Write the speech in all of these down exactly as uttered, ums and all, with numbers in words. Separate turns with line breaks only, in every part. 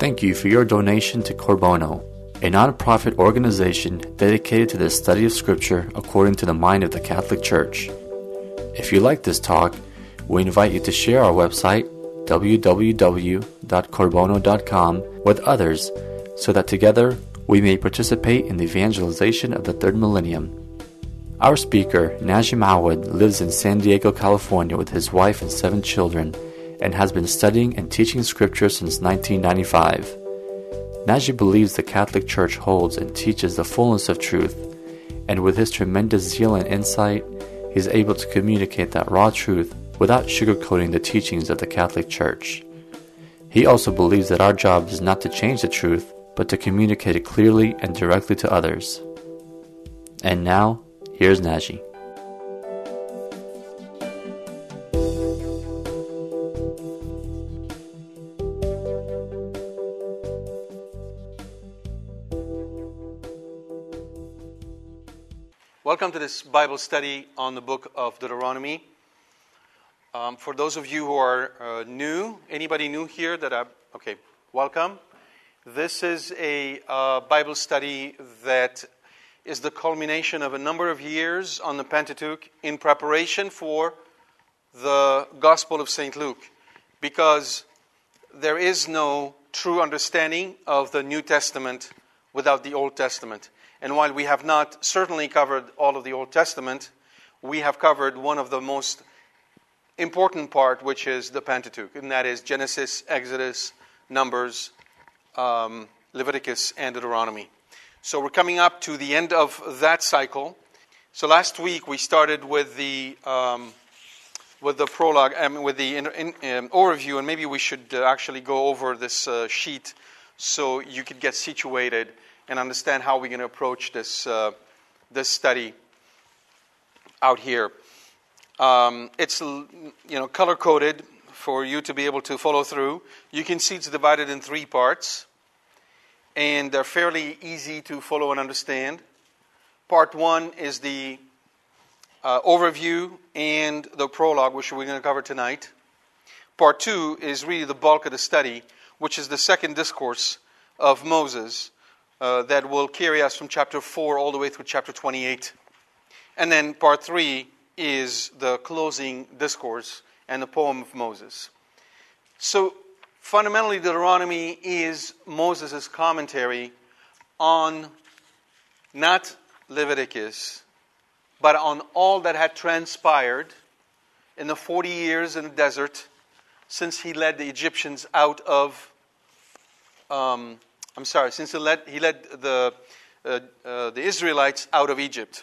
Thank you for your donation to Cor Bono, a non-profit organization dedicated to the study of Scripture according to the mind of the Catholic Church. If you like this talk, we invite you to share our website, w w w dot corbono dot com, with others so that together we may participate in the evangelization of the third millennium. Our speaker, Najim Awad, lives in San Diego, California with his wife and seven children and has been studying and teaching Scripture since nineteen ninety-five. Najim believes the Catholic Church holds and teaches the fullness of truth, and with his tremendous zeal and insight, he is able to communicate that raw truth without sugarcoating the teachings of the Catholic Church. He also believes that our job is not to change the truth, but to communicate it clearly and directly to others. And now, here's Najim.
Welcome to this Bible study on the book of Deuteronomy. Um, for those of you who are uh, new, anybody new here that I, okay, welcome. This is a uh, Bible study that is the culmination of a number of years on the Pentateuch in preparation for the Gospel of Saint Luke, because there is no true understanding of the New Testament without the Old Testament. And while we have not certainly covered all of the Old Testament, we have covered one of the most important part, which is the Pentateuch, and that is Genesis, Exodus, Numbers, um, Leviticus, and Deuteronomy. So we're coming up to the end of that cycle. So last week we started with the um, with the prologue, um, with the in, in, um, overview, and maybe we should uh, actually go over this uh, sheet so you could get situated and understand how we're going to approach this uh, this study out here. Um, it's you know color coded for you to be able to follow through. You can see it's divided in three parts, and they're fairly easy to follow and understand. Part one is the uh, overview and the prologue, which we're going to cover tonight. Part two is really the bulk of the study, which is the second discourse of Moses. Uh, that will carry us from chapter four all the way through chapter twenty-eight. And then part three is the closing discourse and the poem of Moses. So fundamentally, Deuteronomy is Moses' commentary on not Leviticus, but on all that had transpired in the forty years in the desert since he led the Egyptians out of um, I'm sorry, since he led, he led the, uh, uh, the Israelites out of Egypt.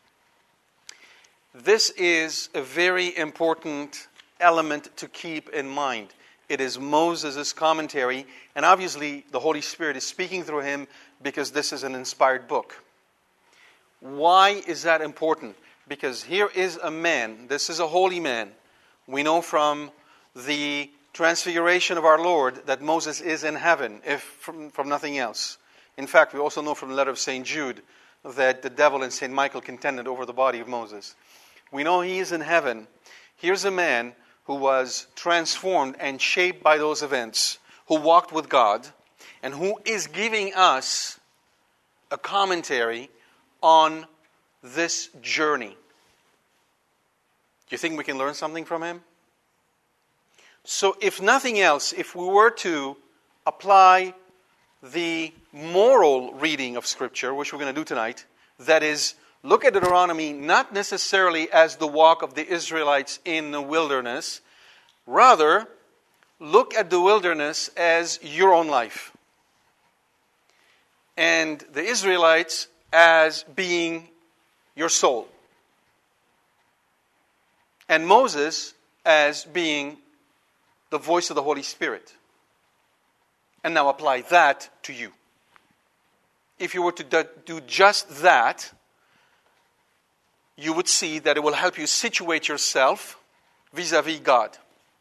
This is a very important element to keep in mind. It is Moses' commentary, and obviously the Holy Spirit is speaking through him because this is an inspired book. Why is that important? Because here is a man, this is a holy man. We know from the Transfiguration of our Lord that Moses is in heaven, if from, from nothing else. In fact, we also know from the letter of Saint Jude that the devil and Saint Michael contended over the body of Moses. We know he is in heaven. Here's a man who was transformed and shaped by those events, who walked with God, and who is giving us a commentary on this journey. Do you think we can learn something from him? So if nothing else, if we were to apply the moral reading of Scripture, which we're going to do tonight, that is, look at Deuteronomy not necessarily as the walk of the Israelites in the wilderness, rather, look at the wilderness as your own life. And the Israelites as being your soul. And Moses as being the voice of the Holy Spirit. And now apply that to you. If you were to do just that, you would see that it will help you situate yourself vis-a-vis God.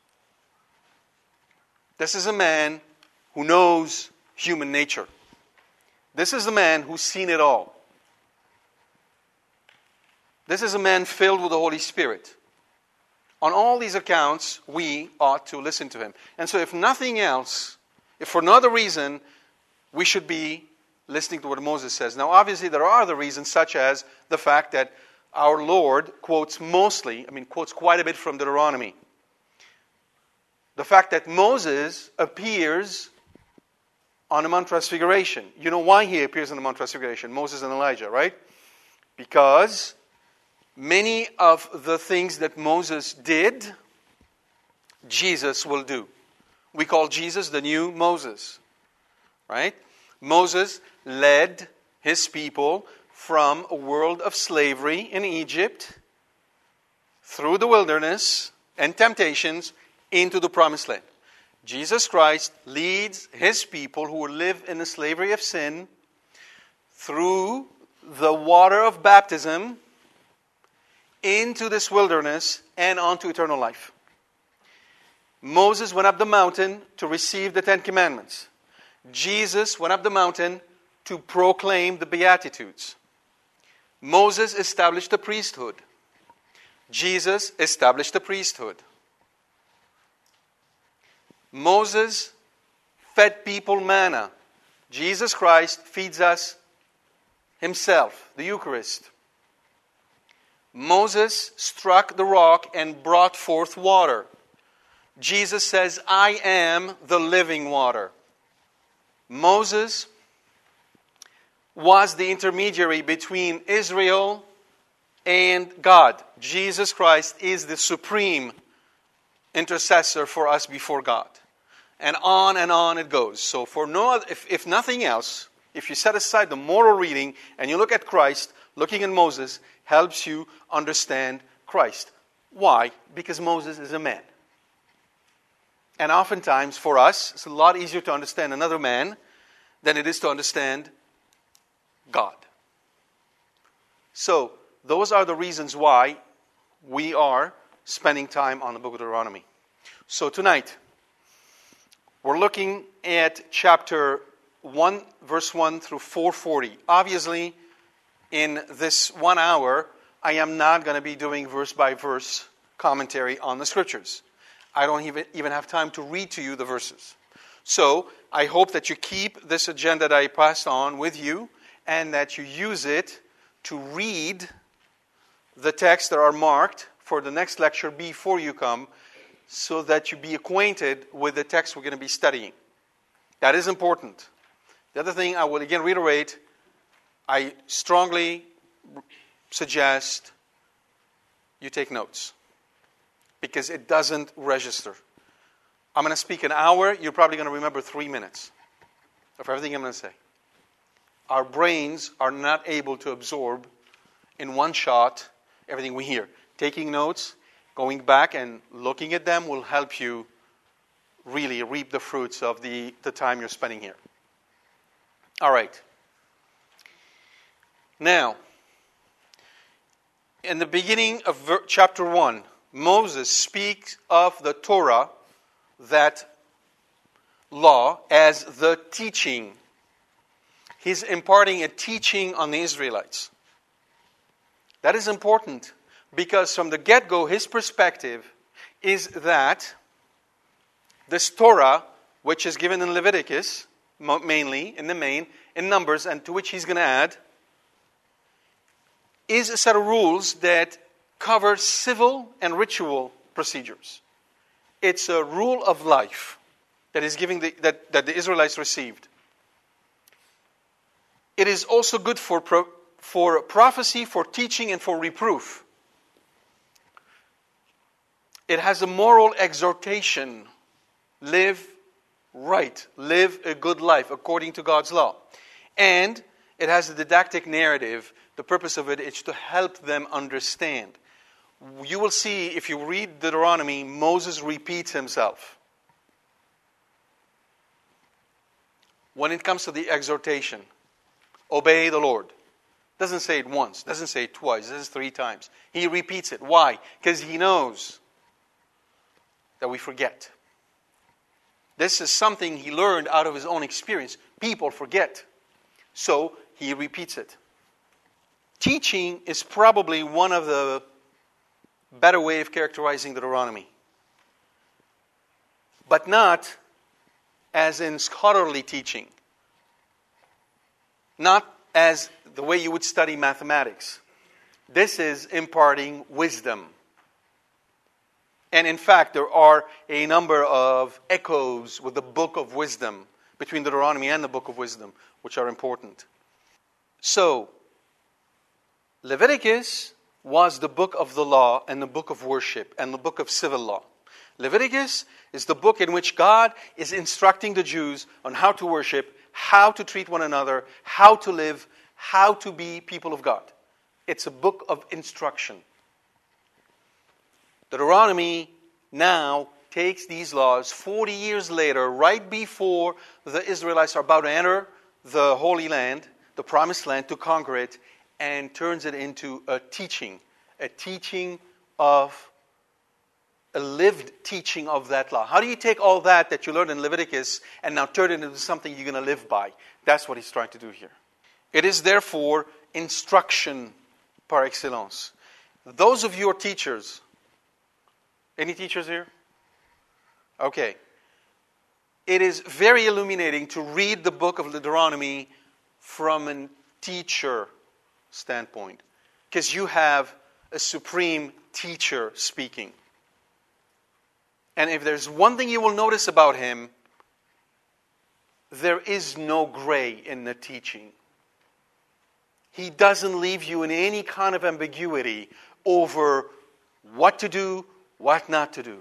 This is a man who knows human nature. This is a man who's seen it all. This is a man filled with the Holy Spirit. On all these accounts, we ought to listen to him. And so if nothing else, if for no other reason, we should be listening to what Moses says. Now, obviously, there are other reasons, such as the fact that our Lord quotes mostly, I mean, quotes quite a bit from Deuteronomy. The fact that Moses appears on the Mount Transfiguration. You know why he appears on the Mount Transfiguration? Moses and Elijah, right? Because many of the things that Moses did, Jesus will do. We call Jesus the new Moses, right? Moses led his people from a world of slavery in Egypt through the wilderness and temptations into the promised land. Jesus Christ leads his people who live in the slavery of sin through the water of baptism into this wilderness and onto eternal life. Moses went up the mountain to receive the Ten Commandments. Jesus went up the mountain to proclaim the Beatitudes. Moses established the priesthood. Jesus established the priesthood. Moses fed people manna. Jesus Christ feeds us himself, the Eucharist. Moses struck the rock and brought forth water. Jesus says, I am the living water. Moses was the intermediary between Israel and God. Jesus Christ is the supreme intercessor for us before God. And on and on it goes. So for no other, if, if nothing else, if you set aside the moral reading and you look at Christ, looking at Moses helps you understand Christ. Why? Because Moses is a man. And oftentimes for us, it's a lot easier to understand another man than it is to understand God. So those are the reasons why we are spending time on the book of Deuteronomy. So tonight, we're looking at chapter one, verse one through four forty. Obviously, in this one hour, I am not going to be doing verse by verse commentary on the scriptures. I don't even, even have time to read to you the verses. So, I hope that you keep this agenda that I passed on with you and that you use it to read the texts that are marked for the next lecture before you come, so that you be acquainted with the text we're going to be studying. That is important. The other thing I will again reiterate, I strongly suggest you take notes, because it doesn't register. I'm going to speak an hour, you're probably going to remember three minutes of everything I'm going to say. Our brains are not able to absorb in one shot everything we hear. Taking notes, going back and looking at them will help you really reap the fruits of the, the time you're spending here. All right. Now, in the beginning of ver- chapter one, Moses speaks of the Torah, that law, as the teaching. He's imparting a teaching on the Israelites. That is important, because from the get-go, his perspective is that this Torah, which is given in Leviticus, mainly, in the main, in Numbers, and to which he's going to add, is a set of rules that cover civil and ritual procedures. It's a rule of life that is giving the, that, that the Israelites received. It is also good for, pro, for prophecy, for teaching, and for reproof. It has a moral exhortation. Live right. Live a good life according to God's law. And it has a didactic narrative. The purpose of it is to help them understand. You will see, if you read Deuteronomy, Moses repeats himself. When it comes to the exhortation, obey the Lord. Doesn't say it once, doesn't say it twice, doesn't say it three times. He repeats it. Why? Because he knows that we forget. This is something he learned out of his own experience. People forget. So he repeats it. Teaching is probably one of the better way of characterizing Deuteronomy. But not as in scholarly teaching, not as the way you would study mathematics. This is imparting wisdom. And in fact, there are a number of echoes with the book of wisdom, between Deuteronomy and the book of wisdom, which are important. So, Leviticus was the book of the law and the book of worship and the book of civil law. Leviticus is the book in which God is instructing the Jews on how to worship, how to treat one another, how to live, how to be people of God. It's a book of instruction. Deuteronomy now takes these laws forty years later, right before the Israelites are about to enter the Holy Land, the Promised Land, to conquer it, and turns it into a teaching, a teaching of, a lived teaching of that law. How do you take all that that you learned in Leviticus and now turn it into something you're going to live by? That's what he's trying to do here. It is therefore instruction par excellence. Those of you who are teachers, any teachers here? Okay. It is very illuminating to read the book of Deuteronomy from a teacher standpoint, because you have a supreme teacher speaking. And if there's one thing you will notice about him, there is no gray in the teaching. He doesn't leave you in any kind of ambiguity over what to do, what not to do.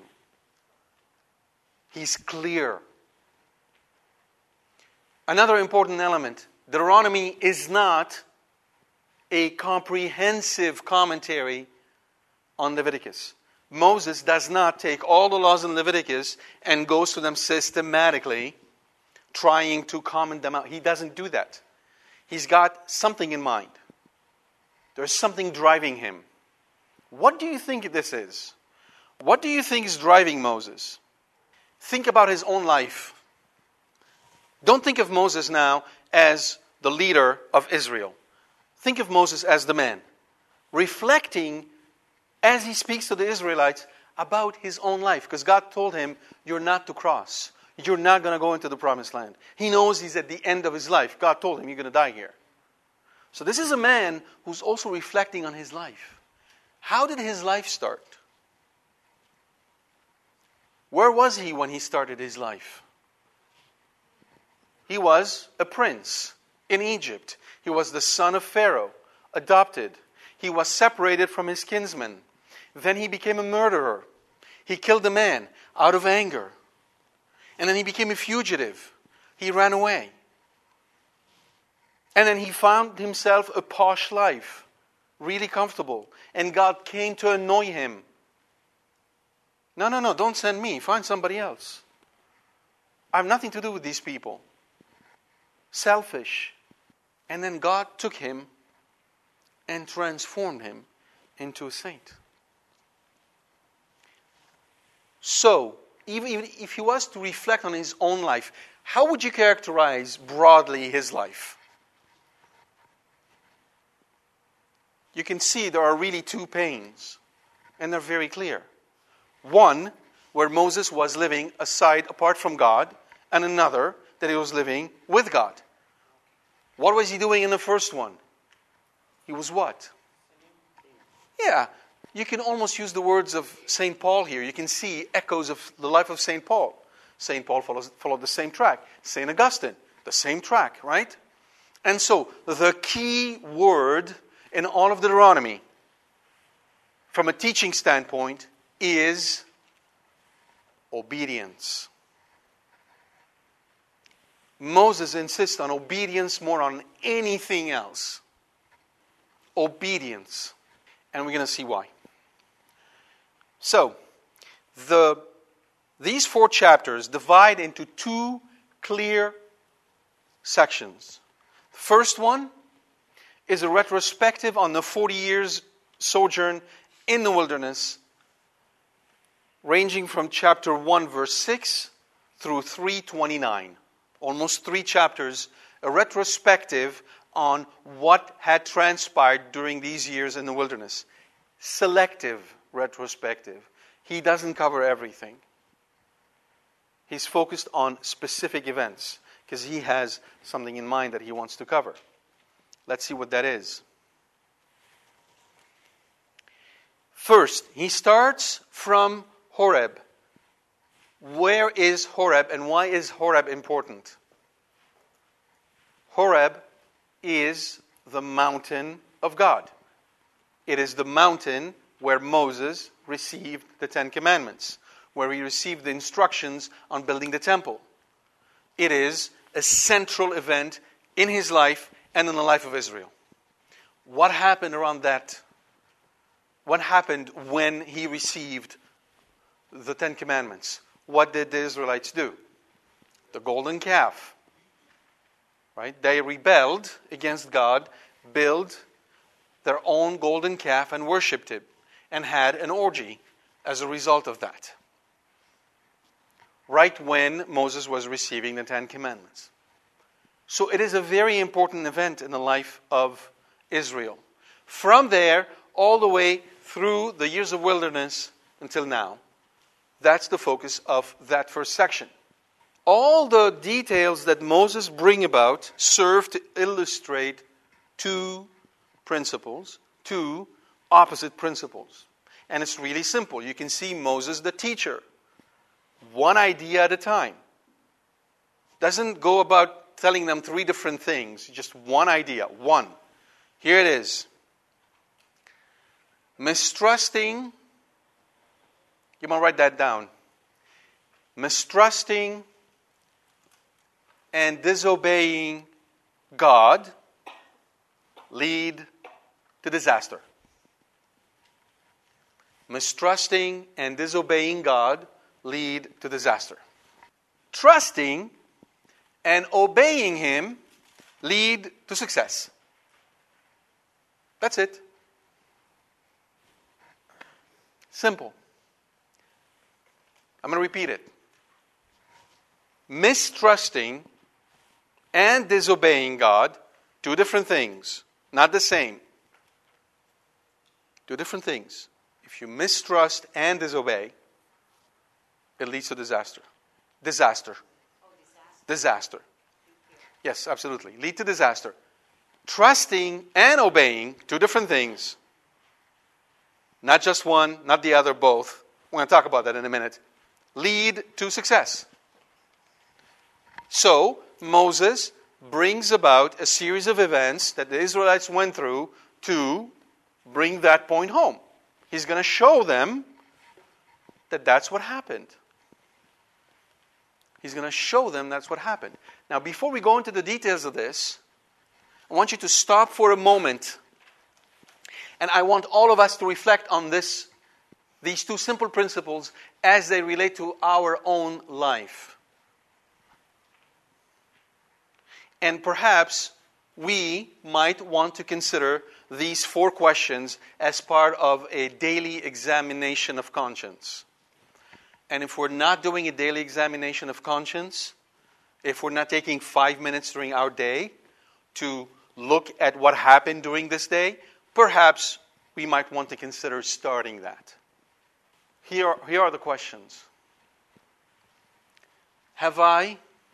He's clear. Another important element, Deuteronomy is not a comprehensive commentary on Leviticus. Moses does not take all the laws in Leviticus and goes to them systematically, trying to comment them out. He doesn't do that. He's got something in mind. There's something driving him. What do you think this is? What do you think is driving Moses? Think about his own life. Don't think of Moses now as the leader of Israel. Think of Moses as the man, reflecting as he speaks to the Israelites about his own life. Because God told him, you're not to cross. You're not going to go into the Promised Land. He knows he's at the end of his life. God told him, you're going to die here. So this is a man who's also reflecting on his life. How did his life start? Where was he when he started his life? He was a prince in Egypt. He was the son of Pharaoh, adopted. He was separated from his kinsmen. Then he became a murderer. He killed a man out of anger. And then he became a fugitive. He ran away. And then he found himself a posh life, really comfortable. And God came to annoy him. No, no, no, don't send me. Find somebody else. I have nothing to do with these people. Selfish. And then God took him and transformed him into a saint. So, even if he was to reflect on his own life, how would you characterize broadly his life? You can see there are really two panes, and they're very clear. One, where Moses was living aside, apart from God, and another, that he was living with God. What was he doing in the first one? He was what? Yeah, you can almost use the words of Saint Paul here. You can see echoes of the life of Saint Paul. Saint Paul follows, followed the same track. Saint Augustine, the same track, right? And so, the key word in all of Deuteronomy, from a teaching standpoint, is obedience. Moses insists on obedience more on anything else. Obedience. And we're going to see why. So, the, these four chapters divide into two clear sections. The first one is a retrospective on the forty years sojourn in the wilderness, ranging from chapter one, verse six, through three twenty-nine. Almost three chapters, a retrospective on what had transpired during these years in the wilderness. Selective retrospective. He doesn't cover everything. He's focused on specific events because he has something in mind that he wants to cover. Let's see what that is. First, he starts from Horeb. Where is Horeb and why is Horeb important? Horeb is the mountain of God. It is the mountain where Moses received the Ten Commandments, where he received the instructions on building the temple. It is a central event in his life and in the life of Israel. What happened around that? What happened when he received the Ten Commandments? What did the Israelites do? The golden calf. Right? They rebelled against God, built their own golden calf and worshipped him, and had an orgy as a result of that. Right when Moses was receiving the Ten Commandments. So it is a very important event in the life of Israel. From there, all the way through the years of wilderness until now, that's the focus of that first section. All the details that Moses bring about serve to illustrate two principles, two opposite principles. And it's really simple. You can see Moses the teacher. One idea at a time. Doesn't go about telling them three different things. Just one idea. One. Here it is. Mistrusting. You might write that down. Mistrusting and disobeying God lead to disaster. Mistrusting and disobeying God lead to disaster. Trusting and obeying Him lead to success. That's it. Simple. I'm going to repeat it. Mistrusting and disobeying God, two different things, not the same. Two different things. If you mistrust and disobey, it leads to disaster. Disaster.
Oh, disaster.
Disaster. Yes, absolutely. Lead to disaster. Trusting and obeying, two different things. Not just one, not the other, both. We're going to talk about that in a minute. Lead to success. So, Moses brings about a series of events that the Israelites went through to bring that point home. He's going to show them that that's what happened. He's going to show them that's what happened. Now, before we go into the details of this, I want you to stop for a moment. And I want all of us to reflect on this, these two simple principles as they relate to our own life. And perhaps we might want to consider these four questions as part of a daily examination of conscience. And if we're not doing a daily examination of conscience, if we're not taking five minutes during our day to look at what happened during this day, perhaps we might want to consider starting that. Here are, here are the questions. Have I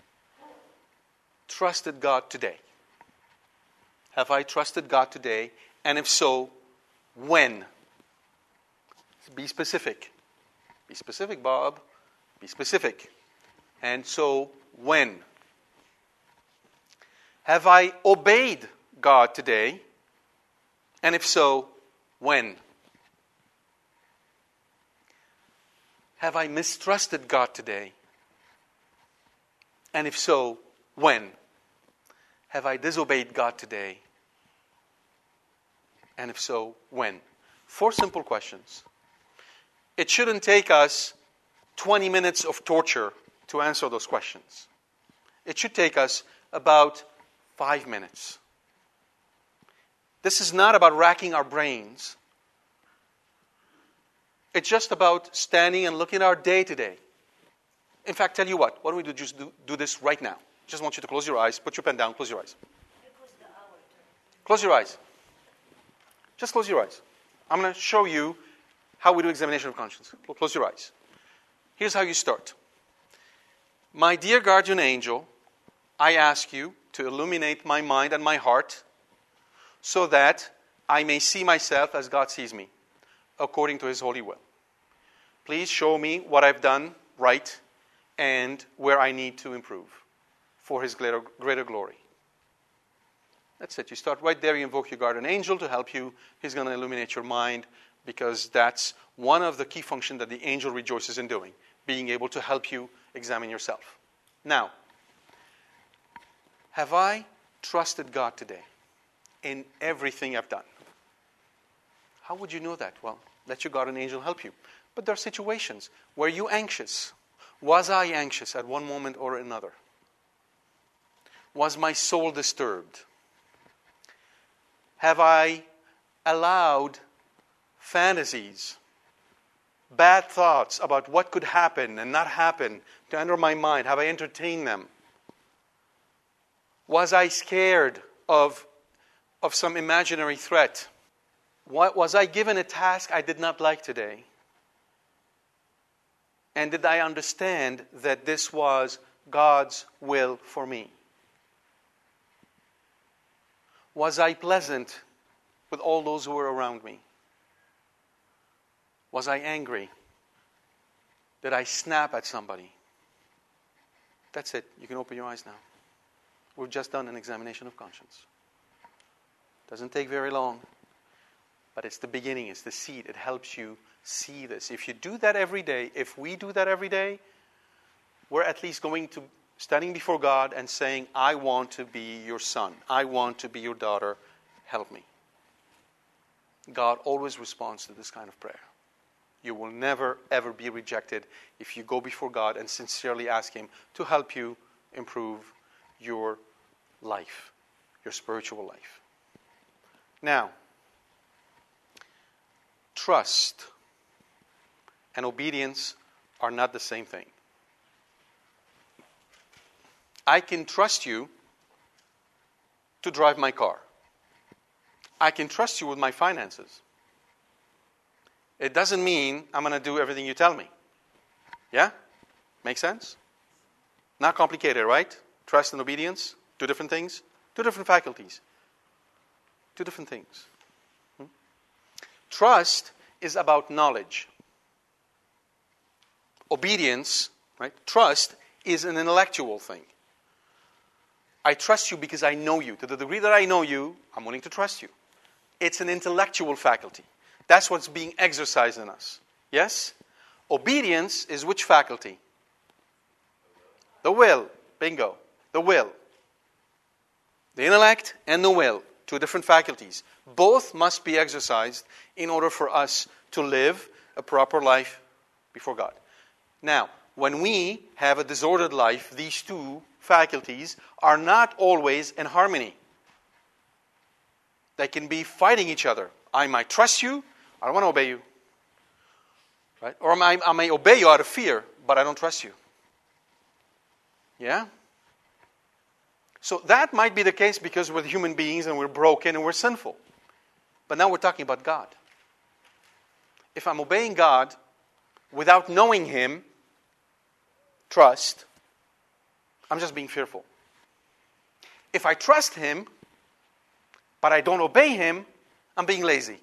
trusted God today? Have I trusted God today? And if so, when? Be specific. Be specific, Bob. Be specific. And so, when? Have I obeyed God today? And if so, when? Have I mistrusted God today? And if so, when? Have I disobeyed God today? And if so, when? Four simple questions. It shouldn't take us twenty minutes of torture to answer those questions. It should take us about five minutes. This is not about racking our brains. It's just about standing and looking at our day to day. In fact, tell you what, why don't we do, just do, do this right now? Just want you to close your eyes, put your pen down, close your eyes. Close your eyes. Just close your eyes. I'm going to show you how we do examination of conscience. Close your eyes. Here's how you start. My dear guardian angel, I ask you to illuminate my mind and my heart so that I may see myself as God sees me, according to His holy will. Please show me what I've done right and where I need to improve for His greater, greater glory. That's it. You start right there. You invoke your guardian angel to help you. He's going to illuminate your mind, because that's one of the key functions that the angel rejoices in doing, being able to help you examine yourself. Now, have I trusted God today in everything I've done? How would you know that? Well, let your guardian angel help you. But there are situations. Were you anxious? Was I anxious at one moment or another? Was my soul disturbed? Have I allowed fantasies, bad thoughts about what could happen and not happen to enter my mind? Have I entertained them? Was I scared of, of some imaginary threat? What, was I given a task I did not like today? And did I understand that this was God's will for me? Was I pleasant with all those who were around me? Was I angry? Did I snap at somebody? That's it. You can open your eyes now. We've just done an examination of conscience. Doesn't take very long, but it's the beginning, it's the seed. It helps you see this. If you do that every day, if we do that every day, we're at least going to standing before God and saying, I want to be your son. I want to be your daughter. Help me. God always responds to this kind of prayer. You will never, ever be rejected if you go before God and sincerely ask Him to help you improve your life, your spiritual life. Now, trust and obedience are not the same thing. I can trust you to drive my car. I can trust you with my finances. It doesn't mean I'm going to do everything you tell me. Yeah? Make sense? Not complicated, right? Trust and obedience, two different things, two different faculties, two different things. Hmm? Trust is about knowledge. Obedience, right? Trust is an intellectual thing. I trust you because I know you. To the degree that I know you, I'm willing to trust you. It's an intellectual faculty. That's what's being exercised in us. Yes? Obedience is which faculty? The will. Bingo. The will. The intellect and the will. Two different faculties. Both must be exercised in order for us to live a proper life before God. Now, when we have a disordered life, these two faculties are not always in harmony. They can be fighting each other. I might trust you, I don't want to obey you. Right? Or I may, I may obey you out of fear, but I don't trust you. Yeah? So that might be the case because we're human beings and we're broken and we're sinful. But now we're talking about God. If I'm obeying God without knowing Him, trust, I'm just being fearful. If I trust Him, but I don't obey Him, I'm being lazy.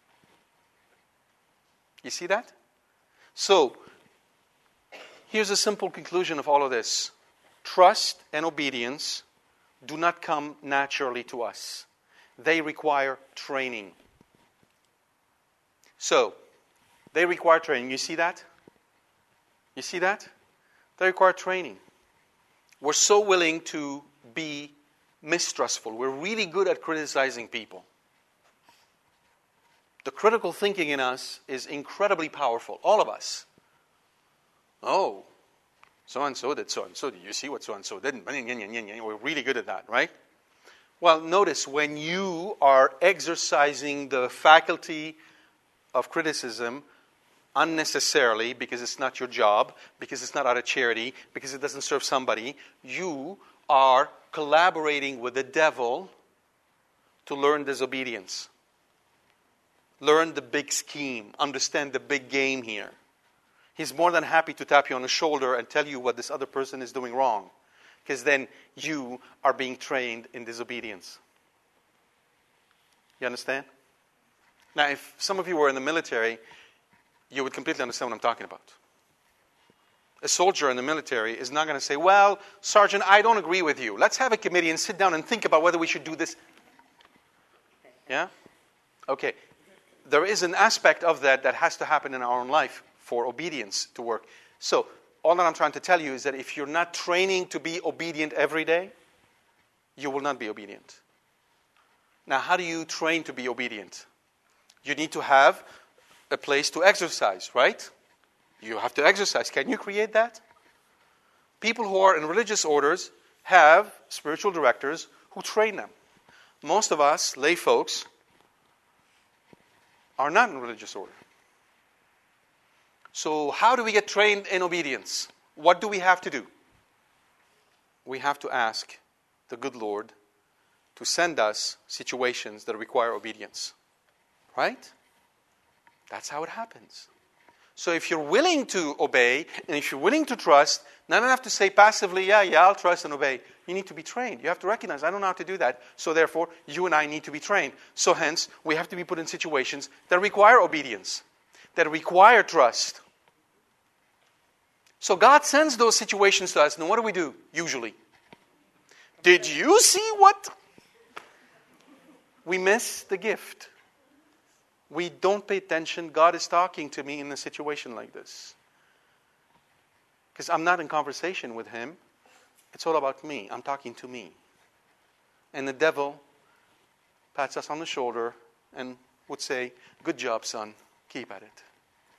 You see that? So, here's a simple conclusion of all of this. Trust and obedience do not come naturally to us. They require training. So, they require training. You see that? You see that? They require training. We're so willing to be mistrustful. We're really good at criticizing people. The critical thinking in us is incredibly powerful. All of us. Oh, so-and-so did so-and-so. Did you see what so-and-so did? We're really good at that, right? Well, notice when you are exercising the faculty of criticism unnecessarily because it's not your job, because it's not out of charity, because it doesn't serve somebody, you are collaborating with the devil to learn disobedience. Learn the big scheme. Understand the big game here. He's more than happy to tap you on the shoulder and tell you what this other person is doing wrong. Because then you are being trained in disobedience. You understand? Now, if some of you were in the military, you would completely understand what I'm talking about. A soldier in the military is not going to say, well, Sergeant, I don't agree with you. Let's have a committee and sit down and think about whether we should do this. Yeah? Okay. There is an aspect of that that has to happen in our own life for obedience to work. So, all that I'm trying to tell you is that if you're not training to be obedient every day, you will not be obedient. Now, how do you train to be obedient? You need to have a place to exercise, right? You have to exercise. Can you create that? People who are in religious orders have spiritual directors who train them. Most of us, lay folks, are not in religious order. So how do we get trained in obedience? What do we have to do? We have to ask the good Lord to send us situations that require obedience. Right? That's how it happens. So if you're willing to obey, and if you're willing to trust, not enough to say passively, yeah, yeah, I'll trust and obey. You need to be trained. You have to recognize, I don't know how to do that. So therefore, you and I need to be trained. So hence, we have to be put in situations that require obedience, that require trust. So God sends those situations to us. Now what do we do, usually? Did you see what? We miss the gift. We don't pay attention. God is talking to me in a situation like this. Because I'm not in conversation with Him. It's all about me. I'm talking to me. And the devil pats us on the shoulder and would say, good job, son. Keep at it.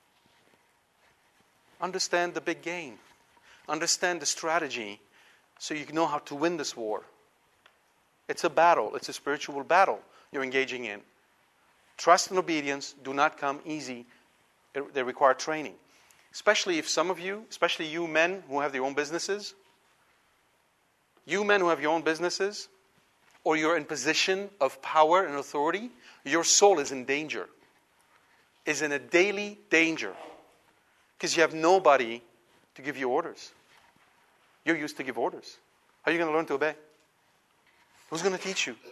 Understand the big game. Understand the strategy so you know how to win this war. It's a battle. It's a spiritual battle you're engaging in. Trust and obedience do not come easy. They require training. Especially if some of you, especially you men who have your own businesses, you men who have your own businesses, or you're in position of power and authority, your soul is in danger. Is in a daily danger. Because you have nobody to give you orders. You're used to give orders. How are you going to learn to obey? Who's going to teach you?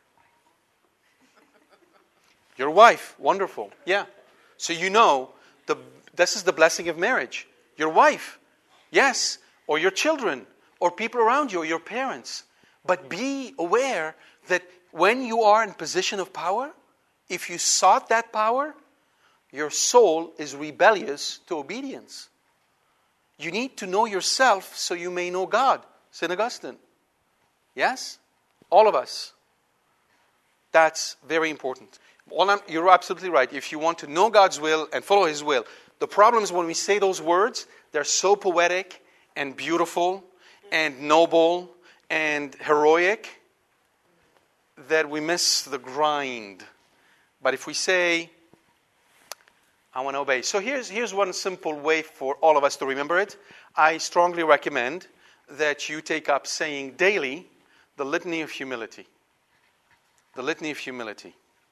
Your wife, wonderful. Yeah. So you know, the, this is the blessing of marriage. Your wife, yes. Or your children, or people around you, or your parents. But be aware that when you are in position of power, if you sought that power, your soul is rebellious to obedience. You need to know yourself so you may know God. Saint Augustine. Yes? All of us. That's very important. Well, I'm, you're absolutely right. If you want to know God's will and follow His will, the problem is when we say those words, they're so poetic and beautiful and noble and heroic that we miss the grind. But if we say, I want to obey. So here's, here's one simple way for all of us to remember it. I strongly recommend that you take up saying daily the litany of humility. The litany of humility.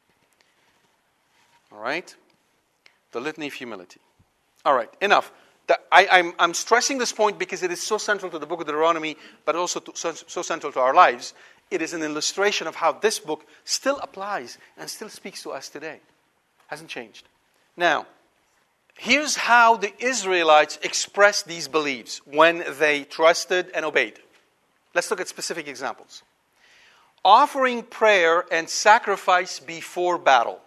All right? The litany of humility. All right, enough. The, I, I'm, I'm stressing this point because it is so central to the book of Deuteronomy, but also to, so, so central to our lives. It is an illustration of how this book still applies and still speaks to us today. Hasn't changed. Now, here's how the Israelites expressed these beliefs when they trusted and obeyed. Let's look at specific examples. Offering prayer and sacrifice before battle.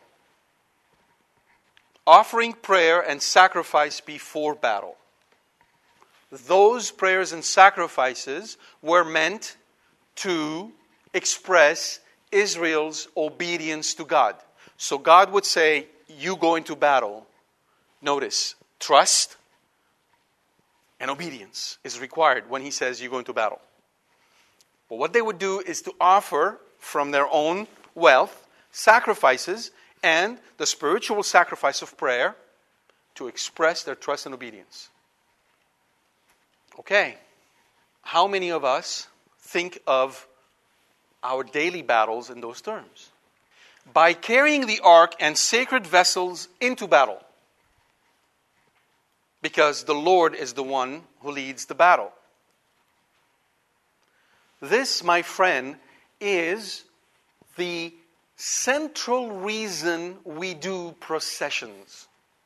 Offering prayer and sacrifice before battle. Those prayers and sacrifices were meant to express Israel's obedience to God. So God would say, you go into battle. Notice, trust and obedience is required when He says you go into battle. But what they would do is to offer from their own wealth sacrifices and the spiritual sacrifice of prayer to express their trust and obedience. Okay, how many of us think of our daily battles in those terms? By carrying the ark and sacred vessels into battle. because the Lord is the one who leads the battle. This, my friend, is the central reason we do processions,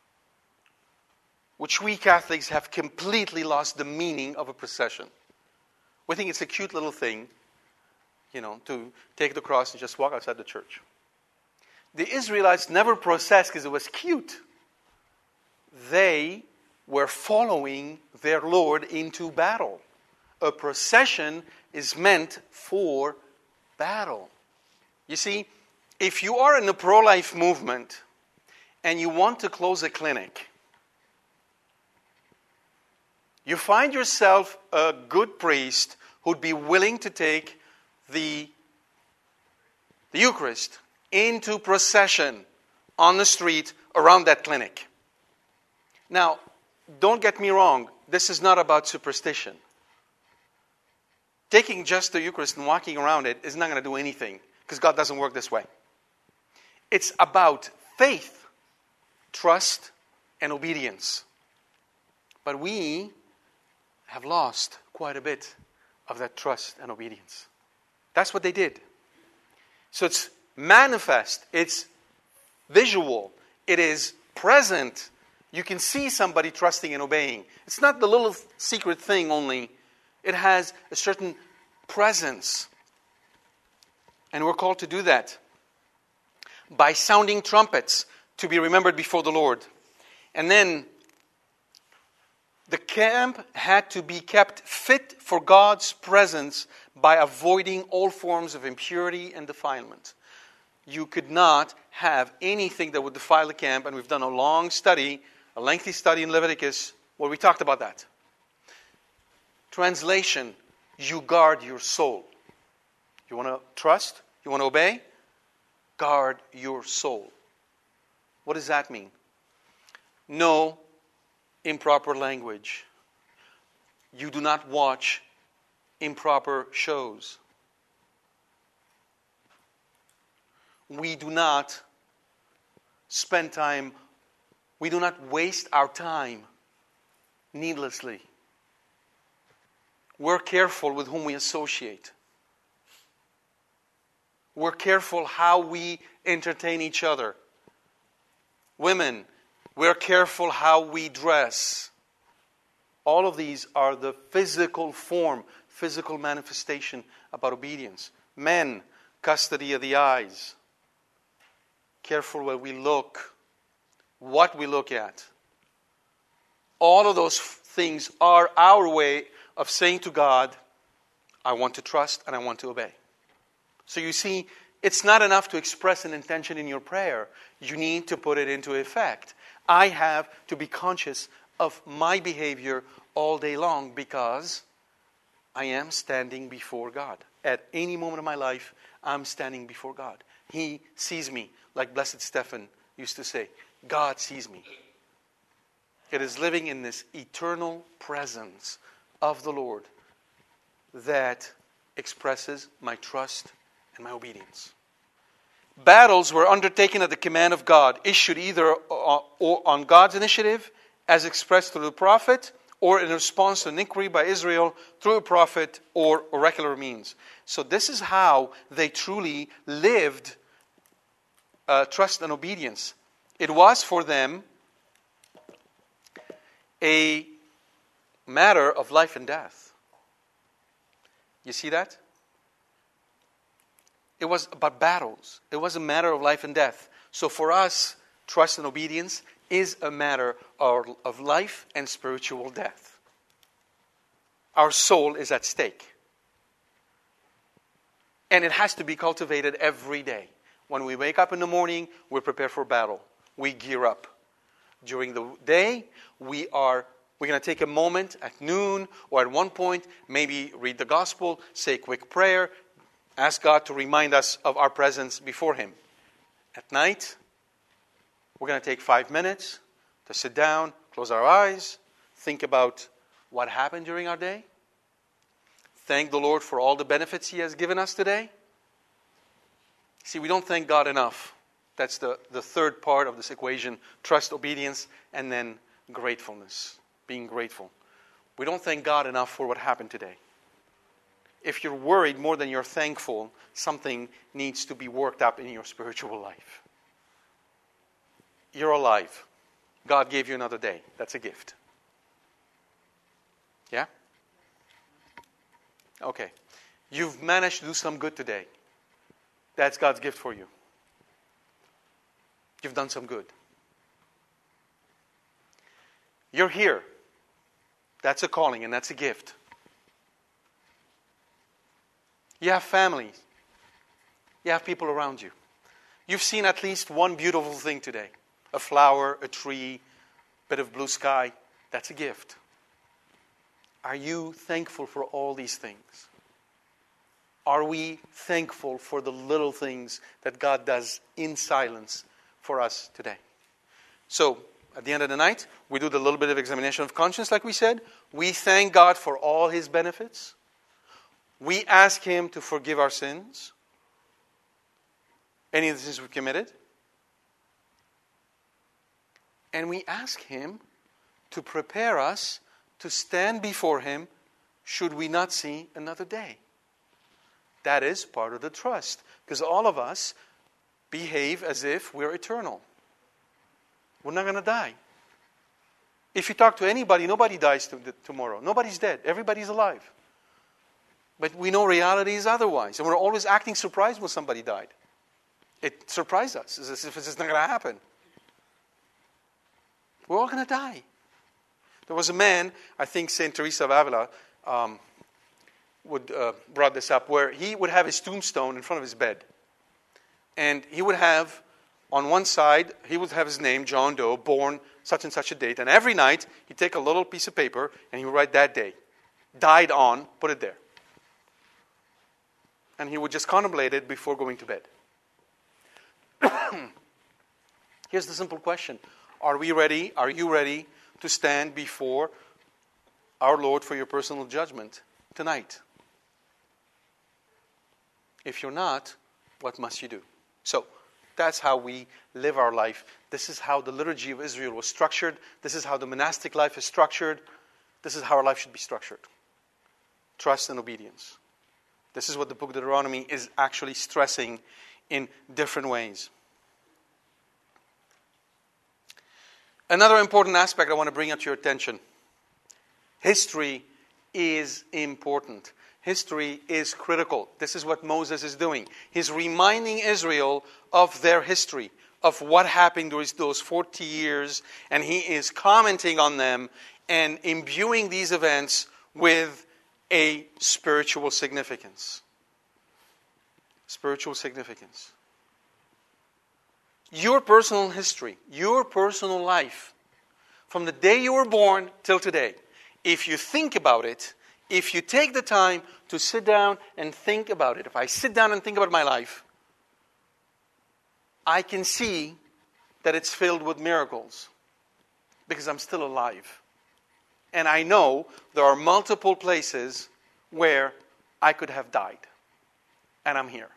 which we Catholics have completely lost the meaning of a procession. We think it's a cute little thing, you know, to take the cross and just walk outside the church. The Israelites never processed because it was cute. They were following their Lord into battle. A procession is meant for battle. You see, if you are in the pro-life movement and you want to close a clinic, you find yourself a good priest who'd be willing to take the, the Eucharist into procession on the street around that clinic. Now, don't get me wrong, this is not about superstition. Taking just the Eucharist and walking around it is not going to do anything, because God doesn't work this way. It's about faith, trust, and obedience. But we have lost quite a bit of that trust and obedience. That's what they did. So it's manifest, it's visual, it is present. You can see somebody trusting and obeying. It's not the little secret thing only. It has a certain presence. And we're called to do that by sounding trumpets to be remembered before the Lord. And then the camp had to be kept fit for God's presence by avoiding all forms of impurity and defilement. You could not have anything that would defile the camp, and we've done a long study, a lengthy study in Leviticus where we talked about that. Translation, you guard your soul. You want to trust? You want to obey? Guard your soul. What does that mean? No improper language. You do not watch improper shows. We do not spend time, we do not waste our time needlessly. We're careful with whom we associate. We're careful how we entertain each other. Women, we're careful how we dress. All of these are the physical form, physical manifestation about obedience. Men, custody of the eyes. Careful where we look, what we look at. All of those things are our way of saying to God, I want to trust and I want to obey. So you see, it's not enough to express an intention in your prayer. You need to put it into effect. I have to be conscious of my behavior all day long because I am standing before God. At any moment of my life, I'm standing before God. He sees me, like Blessed Stephen used to say. God sees me. It is living in this eternal presence of the Lord that expresses my trust and my obedience. Battles were undertaken at the command of God, issued either on God's initiative, as expressed through the prophet, or in response to an inquiry by Israel through a prophet or oracular means. So this is how they truly lived uh, trust and obedience. It was for them a matter of life and death. You see that? It was about battles. It was a matter of life and death. So for us, trust and obedience is a matter of, of life and spiritual death. Our soul is at stake. And it has to be cultivated every day. When we wake up in the morning, we prepare for battle. We gear up. During the day, we are we're going to take a moment at noon or at one point, maybe read the gospel, say a quick prayer, ask God to remind us of our presence before Him. At night, we're going to take five minutes to sit down, close our eyes, think about what happened during our day. Thank the Lord for all the benefits He has given us today. See, we don't thank God enough. That's the, the third part of this equation. Trust, obedience, and then gratefulness. being grateful. We don't thank God enough for what happened today. If you're worried more than you're thankful, something needs to be worked up in your spiritual life. You're alive. God gave you another day. That's a gift. Yeah? Okay. You've managed to do some good today. That's God's gift for you. You've done some good. You're here. That's a calling and that's a gift. You have families. You have people around you. You've seen at least one beautiful thing today. A flower, a tree, a bit of blue sky. That's a gift. Are you thankful for all these things? Are we thankful for the little things that God does in silence for us today? So, at the end of the night, we do the little bit of examination of conscience, like we said. We thank God for all His benefits. We ask Him to forgive our sins. Any of the sins we've committed. And we ask Him to prepare us to stand before Him should we not see another day. That is part of the trust. Because all of us behave as if we're eternal. We're not going to die. If you talk to anybody, nobody dies to, tomorrow. Nobody's dead. Everybody's alive. But we know reality is otherwise. And we're always acting surprised when somebody died. It surprised us. It's as if it's not going to happen. We're all going to die. There was a man, I think Saint Teresa of Avila um, would uh, brought this up, where he would have his tombstone in front of his bed. And he would have, on one side, he would have his name, John Doe, born such and such a date. And every night, he'd take a little piece of paper and he would write that day. Died on, put it there. And he would just contemplate it before going to bed. Here's the simple question. Are we ready? Are you ready to stand before our Lord for your personal judgment tonight? If you're not, what must you do? So, that's how we live our life. This is how the liturgy of Israel was structured. This is how the monastic life is structured. This is how our life should be structured. Trust and obedience. This is what the book of Deuteronomy is actually stressing in different ways. Another important aspect I want to bring out to your attention. History is important. History is critical. This is what Moses is doing. He's reminding Israel of their history, of what happened during those forty years, and he is commenting on them and imbuing these events with a spiritual significance. Spiritual significance. Your personal history, your personal life, from the day you were born till today, if you think about it, if you take the time to sit down and think about it, if I sit down and think about my life, I can see that it's filled with miracles because I'm still alive. And I know there are multiple places where I could have died. And I'm here.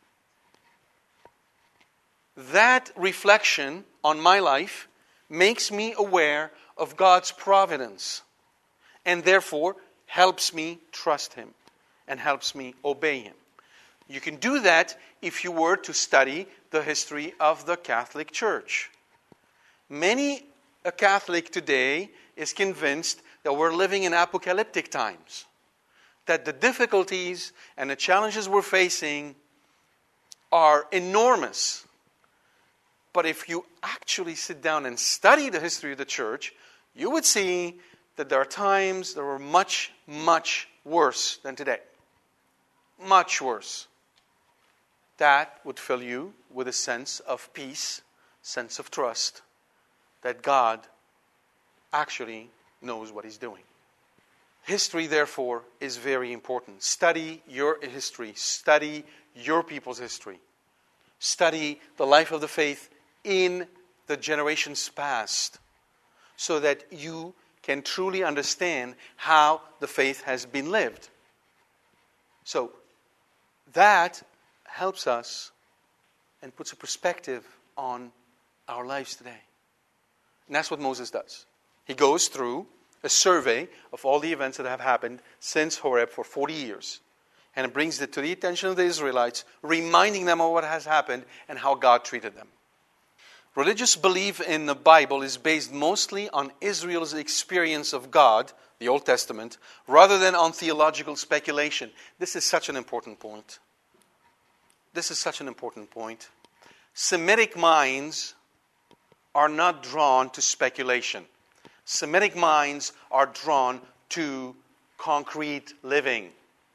That reflection on my life makes me aware of God's providence. And therefore helps me trust Him. And helps me obey Him. You can do that if you were to study the history of the Catholic Church. Many a Catholic today is convinced that we're living in apocalyptic times. That the difficulties and the challenges we're facing are enormous. But if you actually sit down and study the history of the Church, you would see that there are times that were much, much worse than today. Much worse. That would fill you with a sense of peace, sense of trust, that God actually knows what He's doing. History, therefore, is very important. Study your history. Study your people's history. Study the life of the faith in the generations past so that you can truly understand how the faith has been lived. So, that helps us and puts a perspective on our lives today. And that's what Moses does. He goes through a survey of all the events that have happened since Horeb for forty years. And it brings it to the attention of the Israelites, reminding them of what has happened and how God treated them. Religious belief in the Bible is based mostly on Israel's experience of God, the Old Testament, rather than on theological speculation. This is such an important point. This is such an important point. Semitic minds are not drawn to speculation. Semitic minds are drawn to concrete living.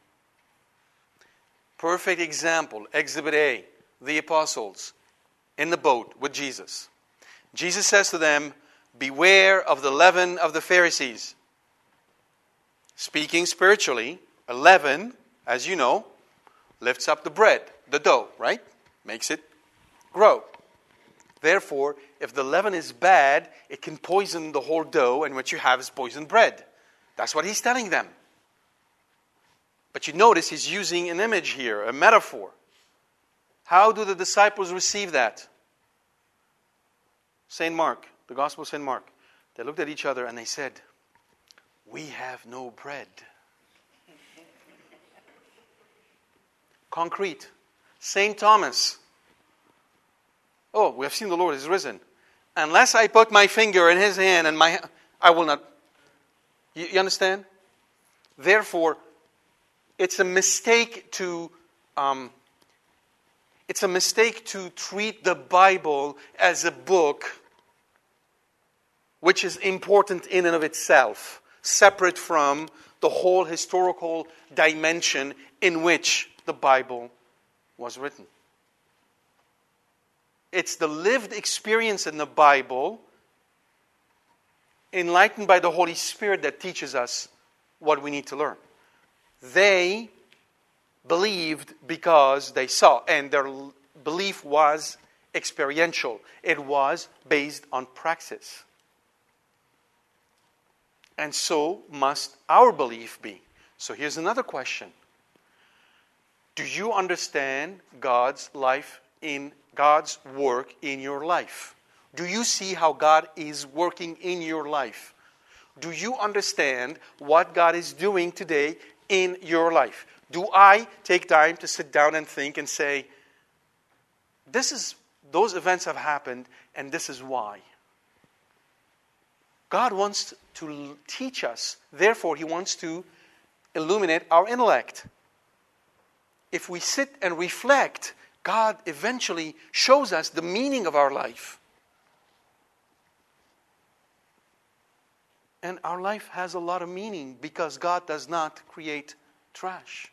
Perfect example, Exhibit A, the apostles in the boat with Jesus. Jesus says to them, "Beware of the leaven of the Pharisees." Speaking spiritually, a leaven, as you know, lifts up the bread, the dough, right? Makes it grow. Therefore, if the leaven is bad, it can poison the whole dough, and what you have is poisoned bread. That's what he's telling them. But you notice he's using an image here, a metaphor. How do the disciples receive that? Saint Mark, the Gospel of Saint Mark. They looked at each other and they said, "We have no bread." Concrete. Saint Thomas. "Oh, we have seen the Lord is risen. Unless I put my finger in his hand and my, I will not." You, you understand? Therefore, it's a mistake to, um, it's a mistake to treat the Bible as a book which is important in and of itself, separate from the whole historical dimension in which the Bible was written. It's the lived experience in the Bible, enlightened by the Holy Spirit, that teaches us what we need to learn. They believed because they saw, and their belief was experiential. It was based on praxis. And so must our belief be. So here's another question. Do you understand God's life in God's work in your life? Do you see how God is working in your life? Do you understand what God is doing today in your life? Do I take time to sit down and think and say, this is, those events have happened and this is why? God wants to teach us. Therefore, He wants to illuminate our intellect. If we sit and reflect, God eventually shows us the meaning of our life. And our life has a lot of meaning because God does not create trash.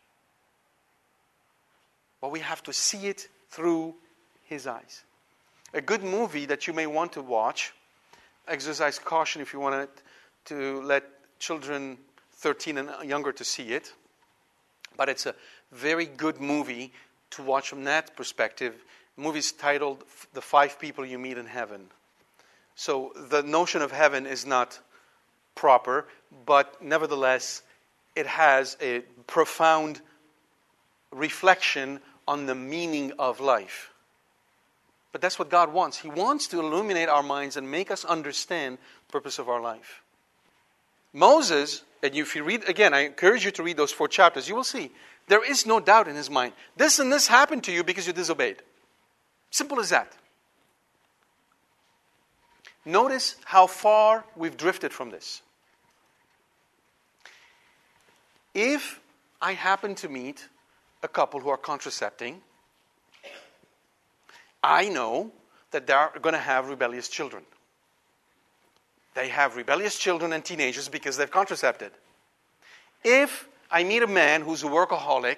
But we have to see it through His eyes. A good movie that you may want to watch, exercise caution if you want to let children thirteen and younger to see it, but it's a very good movie to watch from that perspective. The movie is titled The Five People You Meet in Heaven. So the notion of heaven is not proper, but nevertheless, it has a profound reflection on the meaning of life. But that's what God wants. He wants to illuminate our minds and make us understand the purpose of our life. Moses, and if you read, again, I encourage you to read those four chapters, you will see, there is no doubt in his mind. This and this happened to you because you disobeyed. Simple as that. Notice how far we've drifted from this. If I happen to meet a couple who are contracepting, I know that they are going to have rebellious children. They have rebellious children and teenagers because they've contracepted. If I meet a man who's a workaholic,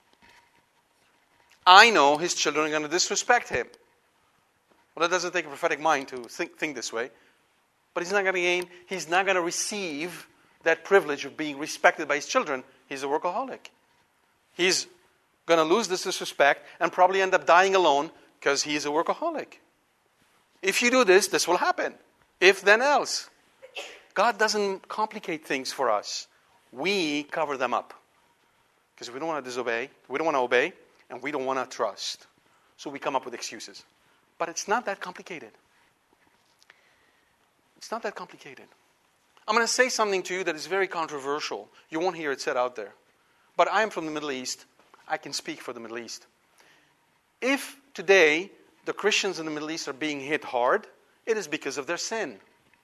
I know his children are going to disrespect him. Well, that doesn't take a prophetic mind to think, think this way. But he's not going to gain, he's not going to receive that privilege of being respected by his children. He's a workaholic. He's going to lose this disrespect and probably end up dying alone because he's a workaholic. If you do this, this will happen. If then else. God doesn't complicate things for us. We cover them up. Because we don't want to disobey, we don't want to obey, and we don't want to trust. So we come up with excuses. But it's not that complicated. It's not that complicated. I'm going to say something to you that is very controversial. You won't hear it said out there. But I am from the Middle East. I can speak for the Middle East. If today the Christians in the Middle East are being hit hard, it is because of their sin.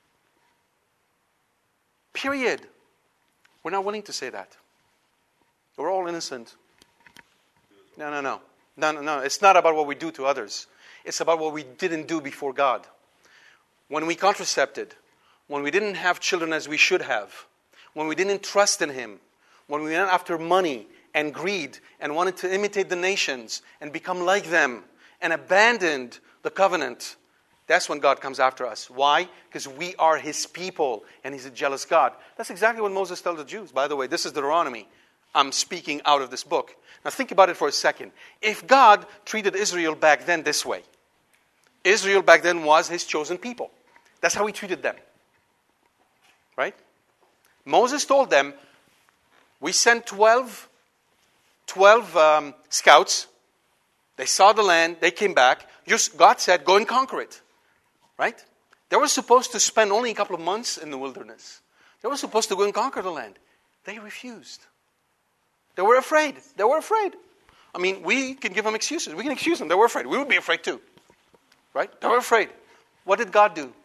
Period. We're not willing to say that. We're all innocent. No, no, no. No, no, no. It's not about what we do to others. It's about what we didn't do before God. When we contracepted, when we didn't have children as we should have, when we didn't trust in Him, when we went after money and greed and wanted to imitate the nations and become like them and abandoned the covenant, that's when God comes after us. Why? Because we are His people and He's a jealous God. That's exactly what Moses told the Jews. By the way, this is Deuteronomy. I'm speaking out of this book. Now think about it for a second. If God treated Israel back then this way, Israel back then was His chosen people. That's how He treated them. Right? Moses told them, we sent twelve, twelve um, scouts. They saw the land. They came back. Just, God said, go and conquer it. Right? They were supposed to spend only a couple of months in the wilderness. They were supposed to go and conquer the land. They refused. They were afraid. They were afraid. I mean, we can give them excuses. We can excuse them. They were afraid. We would be afraid too. Right? They were afraid. What did God do?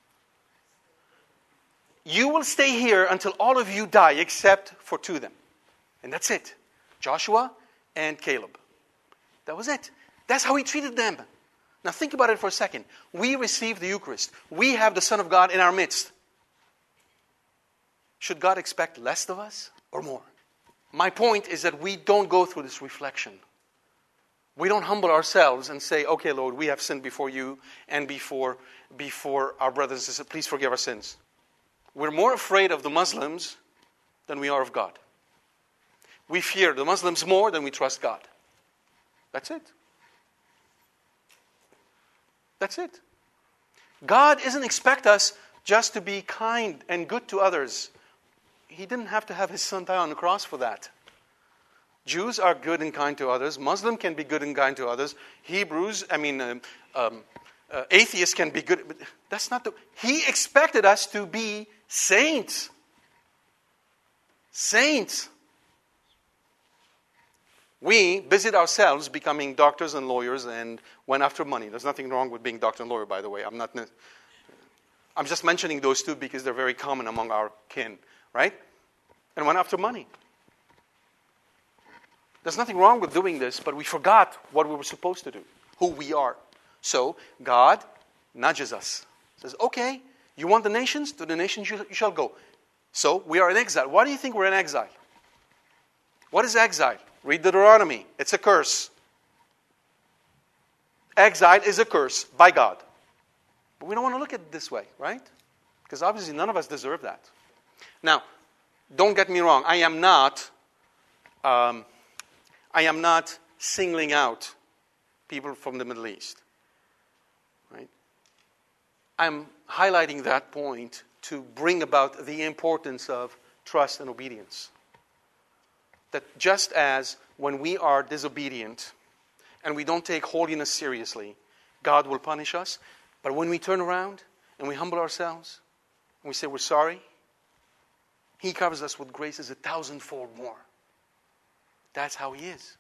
You will stay here until all of you die except for two of them. And that's it. Joshua and Caleb. That was it. That's how He treated them. Now think about it for a second. We receive the Eucharist. We have the Son of God in our midst. Should God expect less of us or more? My point is that we don't go through this reflection. We don't humble ourselves and say, okay, Lord, we have sinned before you and before, before our brothers and sisters. Please forgive our sins. We're more afraid of the Muslims than we are of God. We fear the Muslims more than we trust God. That's it. That's it. God doesn't expect us just to be kind and good to others. He didn't have to have His Son die on the cross for that. Jews are good and kind to others. Muslim can be good and kind to others. Hebrews, I mean, um, um, uh, atheists can be good. But that's not the... He expected us to be saints. Saints. We busied ourselves becoming doctors and lawyers and went after money. There's nothing wrong with being doctor and lawyer, by the way. I'm not... I'm just mentioning those two because they're very common among our kin, right? And went after money. There's nothing wrong with doing this, but we forgot what we were supposed to do, who we are. So God nudges us. Says, okay, you want the nations? To the nations you, you shall go. So we are in exile. Why do you think we're in exile? What is exile? Read Deuteronomy. It's a curse. Exile is a curse by God. But we don't want to look at it this way, right? Because obviously none of us deserve that. Now, don't get me wrong. I am not... Um, I am not singling out people from the Middle East. Right? I'm highlighting that point to bring about the importance of trust and obedience. That just as when we are disobedient and we don't take holiness seriously, God will punish us. But when we turn around and we humble ourselves and we say we're sorry, He covers us with graces a thousandfold more. That's how He is.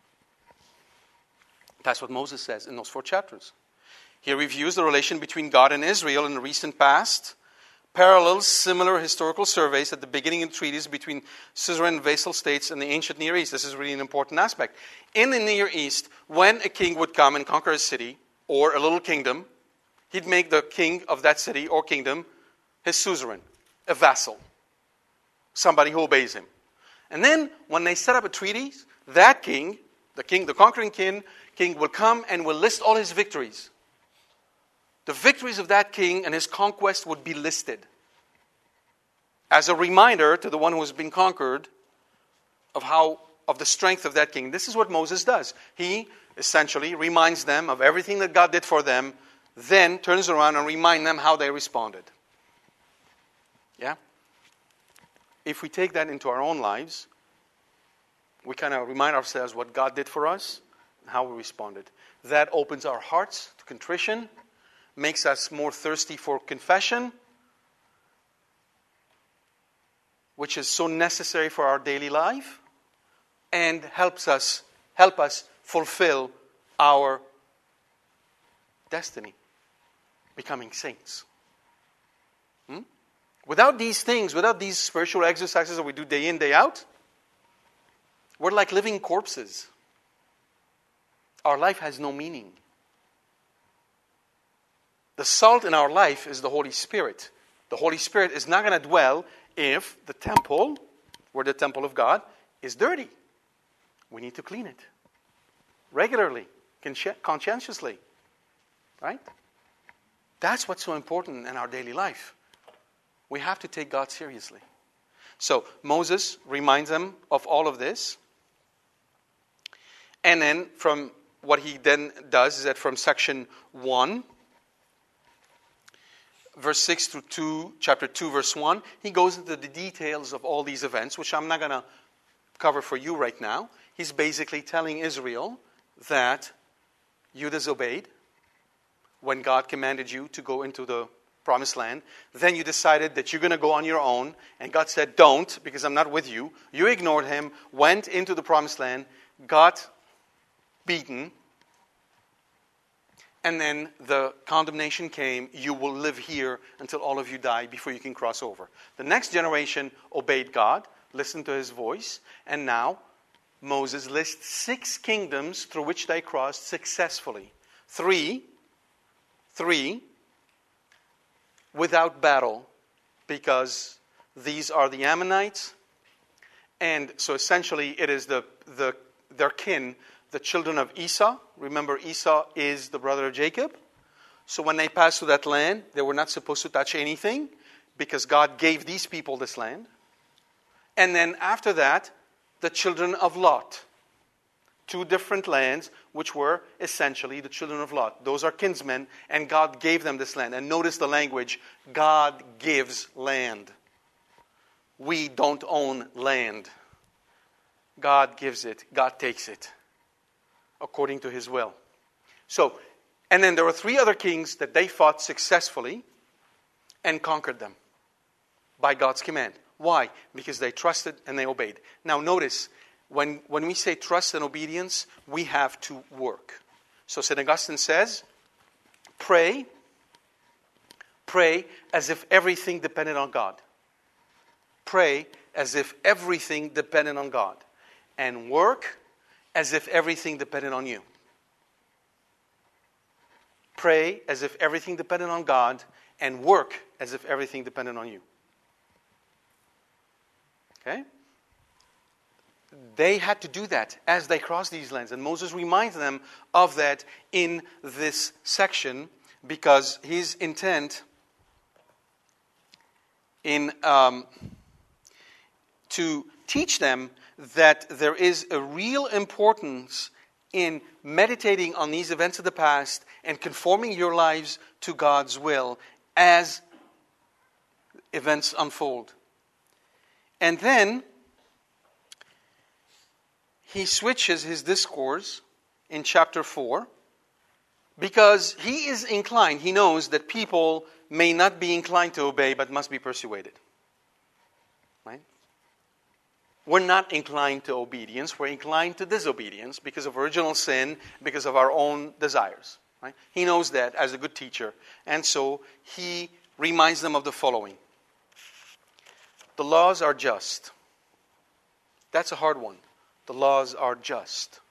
That's what Moses says in those four chapters. He reviews the relation between God and Israel in the recent past, parallels similar historical surveys at the beginning of treaties between suzerain and vassal states in the ancient Near East. This is really an important aspect. In the Near East, when a king would come and conquer a city or a little kingdom, he'd make the king of that city or kingdom his suzerain, a vassal, somebody who obeys him. And then, when they set up a treaty, that king, the king, the conquering king, king will come and will list all his victories. The victories of that king and his conquest would be listed as a reminder to the one who has been conquered of how of the strength of that king. This is what Moses does. He essentially reminds them of everything that God did for them, then turns around and reminds them how they responded. Yeah? If we take that into our own lives, we kind of remind ourselves what God did for us and how we responded. That opens our hearts to contrition, makes us more thirsty for confession, which is so necessary for our daily life and helps us help us fulfill our destiny, becoming saints. Hmm? Without these things, without these spiritual exercises that we do day in, day out, we're like living corpses. Our life has no meaning. The salt in our life is the Holy Spirit. The Holy Spirit is not going to dwell if the temple, or the temple of God, is dirty. We need to clean it regularly, conscientiously. Right? That's what's so important in our daily life. We have to take God seriously. So Moses reminds them of all of this. And then from what he then does is that from section one, verse six through two, chapter two, verse one, he goes into the details of all these events, which I'm not going to cover for you right now. He's basically telling Israel that you disobeyed when God commanded you to go into the promised land. Then you decided that you're going to go on your own, and God said, don't, because I'm not with you. You ignored him, went into the promised land, got beaten, and then the condemnation came. You will live here until all of you die before you can cross over. The next generation obeyed God, listened to his voice, and now Moses lists six kingdoms through which they crossed successfully. Three, three, without battle, because these are the Ammonites, and so essentially it is the, the their kin, the children of Esau. Remember, Esau is the brother of Jacob. So when they passed through that land, they were not supposed to touch anything because God gave these people this land. And then after that, the children of Lot. Two different lands, which were essentially the children of Lot. Those are kinsmen, and God gave them this land. And notice the language, God gives land. We don't own land. God gives it. God takes it according to his will. So, and then there were three other kings that they fought successfully and conquered them by God's command. Why? Because they trusted and they obeyed. Now notice, when, when we say trust and obedience, we have to work. So Saint Augustine says, pray, pray as if everything depended on God. Pray as if everything depended on God. And work as if everything depended on you. Pray as if everything depended on God, and work as if everything depended on you. Okay? They had to do that as they crossed these lands. And Moses reminds them of that in this section because his intent in um, to teach them that there is a real importance in meditating on these events of the past and conforming your lives to God's will as events unfold. And then he switches his discourse in chapter four because he is inclined, he knows that people may not be inclined to obey but must be persuaded. Right? We're not inclined to obedience, we're inclined to disobedience because of original sin, because of our own desires. Right? He knows that as a good teacher. And so he reminds them of the following. The laws are just. That's a hard one. The laws are just.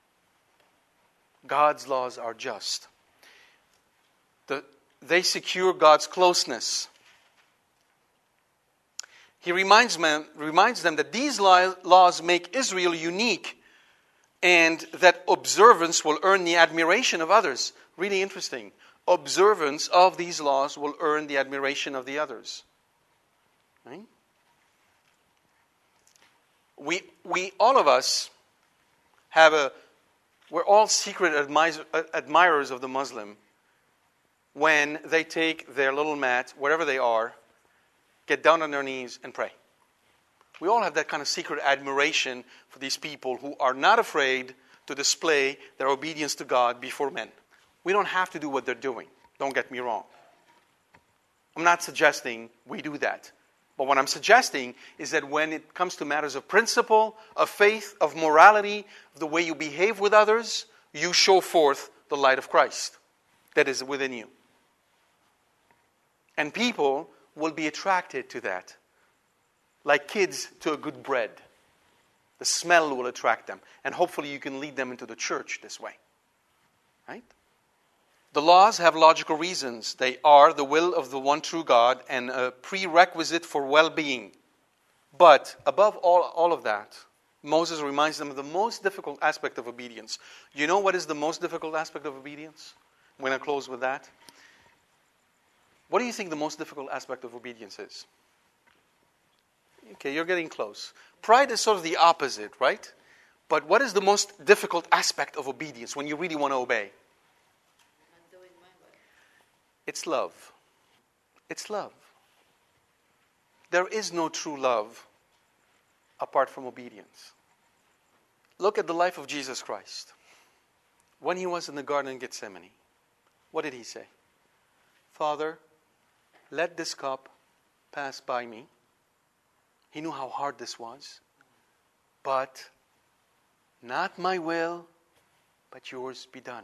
God's laws are just. The, they secure God's closeness. He reminds them, reminds them that these laws make Israel unique and that observance will earn the admiration of others. Really interesting. Observance of these laws will earn the admiration of the others. Right? We, we, all of us have a, we're all secret admirers of the Muslim when they take their little mat, whatever they are, get down on their knees and pray. We all have that kind of secret admiration for these people who are not afraid to display their obedience to God before men. We don't have to do what they're doing. Don't get me wrong. I'm not suggesting we do that. But what I'm suggesting is that when it comes to matters of principle, of faith, of morality, of the way you behave with others, you show forth the light of Christ that is within you. And people will be attracted to that. Like kids to a good bread. The smell will attract them. And hopefully you can lead them into the church this way. Right? The laws have logical reasons. They are the will of the one true God and a prerequisite for well-being. But above all, all of that, Moses reminds them of the most difficult aspect of obedience. You know what is the most difficult aspect of obedience? I'm going to close with that. What do you think the most difficult aspect of obedience is? Okay, you're getting close. Pride is sort of the opposite, right? But what is the most difficult aspect of obedience when you really want to obey? It's love. It's love. There is no true love apart from obedience. Look at the life of Jesus Christ. When he was in the Garden of Gethsemane, what did he say? Father, let this cup pass by me. He knew how hard this was. But not my will, but yours be done.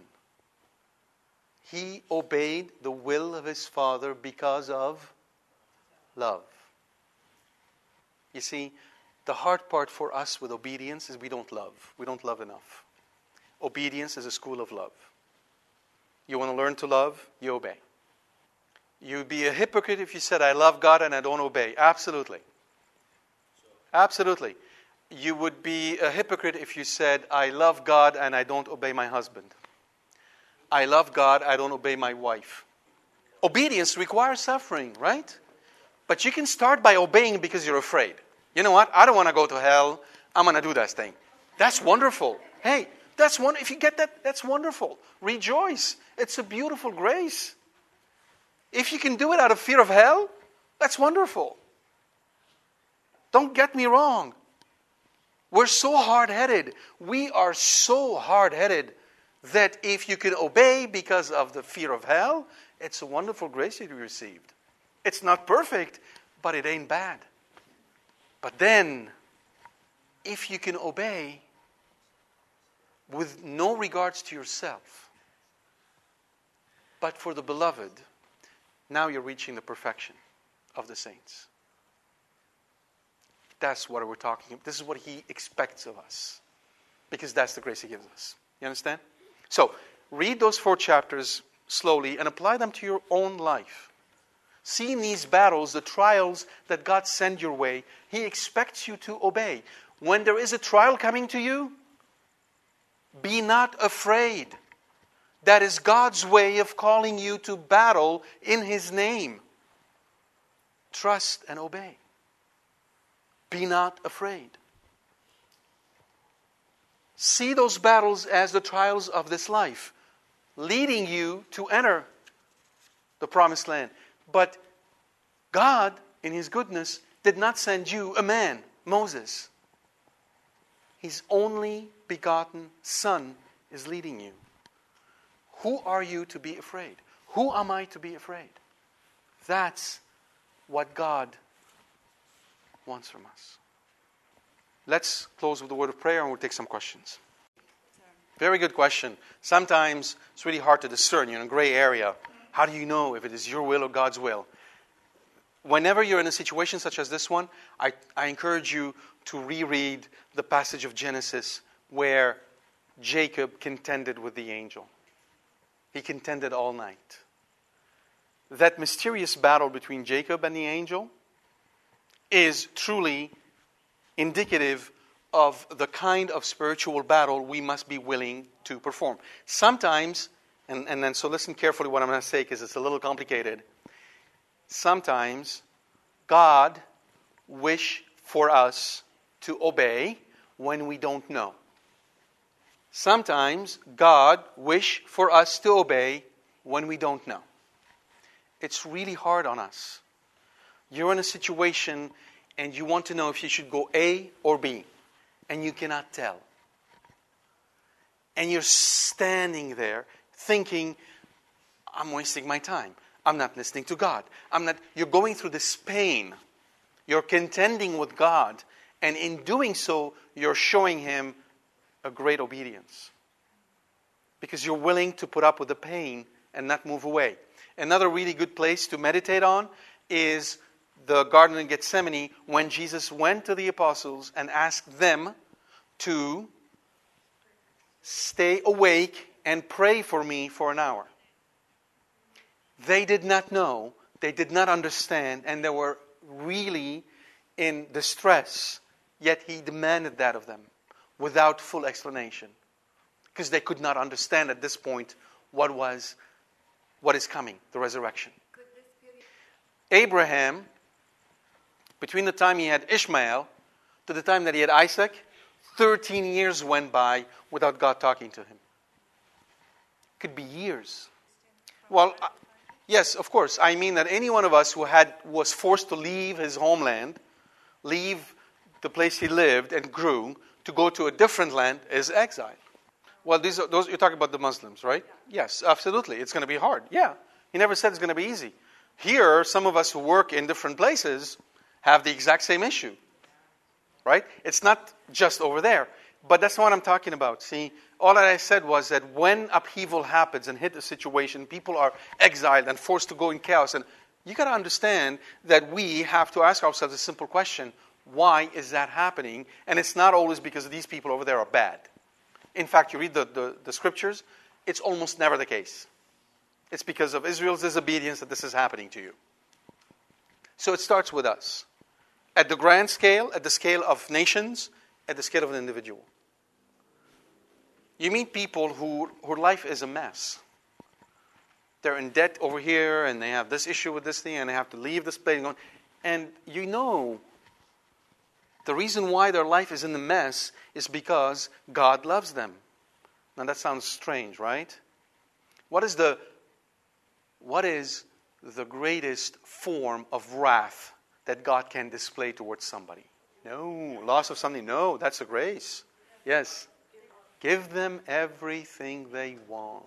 He obeyed the will of his Father because of love. You see, the hard part for us with obedience is we don't love. We don't love enough. Obedience is a school of love. You want to learn to love? You obey. You'd be a hypocrite if you said, I love God and I don't obey. Absolutely. Absolutely. You would be a hypocrite if you said, I love God and I don't obey my husband. I love God, I don't obey my wife. Obedience requires suffering, right? But you can start by obeying because you're afraid. You know what? I don't want to go to hell. I'm going to do that thing. That's wonderful. Hey, that's one. If you get that, that's wonderful. Rejoice. It's a beautiful grace. If you can do it out of fear of hell, that's wonderful. Don't get me wrong. We're so hard-headed. We are so hard-headed that if you can obey because of the fear of hell, it's a wonderful grace that you received. It's not perfect, but it ain't bad. But then, if you can obey with no regards to yourself, but for the beloved, now you're reaching the perfection of the saints. That's what we're talking about. This is what he expects of us. Because that's the grace he gives us. You understand? So, read those four chapters slowly and apply them to your own life. See in these battles, the trials that God sends your way, he expects you to obey. When there is a trial coming to you, be not afraid. That is God's way of calling you to battle in his name. Trust and obey. Be not afraid. See those battles as the trials of this life, leading you to enter the promised land. But God, in his goodness, did not send you a man, Moses. His only begotten Son is leading you. Who are you to be afraid? Who am I to be afraid? That's what God wants from us. Let's close with a word of prayer and we'll take some questions. Very good question. Sometimes it's really hard to discern. You're in a gray area. How do you know if it is your will or God's will? Whenever you're in a situation such as this one, I, I encourage you to reread the passage of Genesis where Jacob contended with the angel. He contended all night. That mysterious battle between Jacob and the angel is truly indicative of the kind of spiritual battle we must be willing to perform. Sometimes, and, and then so listen carefully what I'm going to say because it's a little complicated. Sometimes God wishes for us to obey when we don't know. Sometimes God wishes for us to obey when we don't know. It's really hard on us. You're in a situation and you want to know if you should go A or B, and you cannot tell. And you're standing there thinking, I'm wasting my time. I'm not listening to God. I'm not. You're going through this pain. You're contending with God. And in doing so, you're showing Him a great obedience. Because you're willing to put up with the pain and not move away. Another really good place to meditate on is the Garden of Gethsemane, when Jesus went to the apostles and asked them to stay awake and pray for me for an hour. They did not know, they did not understand, and they were really in distress. Yet He demanded that of them without full explanation. Because they could not understand at this point what was, what is coming, the resurrection. Abraham, between the time he had Ishmael to the time that he had Isaac, thirteen years went by without God talking to him. Could be years. Well, uh, yes, of course. I mean that any one of us who had was forced to leave his homeland, leave the place he lived and grew, to go to a different land is exile. Well, these are, those you're talking about the Muslims, right? Yes, absolutely. It's going to be hard. Yeah. He never said it's going to be easy. Here, some of us who work in different places have the exact same issue. Right? It's not just over there. But that's not what I'm talking about. See, all that I said was that when upheaval happens and hit a situation, people are exiled and forced to go in chaos. And you got to understand that we have to ask ourselves a simple question. Why is that happening? And it's not always because these people over there are bad. In fact, you read the, the, the scriptures, it's almost never the case. It's because of Israel's disobedience that this is happening to you. So it starts with us. At the grand scale, at the scale of nations, at the scale of an individual. You meet people who whose life is a mess. They're in debt over here, and they have this issue with this thing, and they have to leave this place. And, and you know, the reason why their life is in the mess is because God loves them. Now that sounds strange, right? What is the what is the greatest form of wrath that God can display towards somebody? No. Loss of something? No. That's a grace. Yes. Give them everything they want.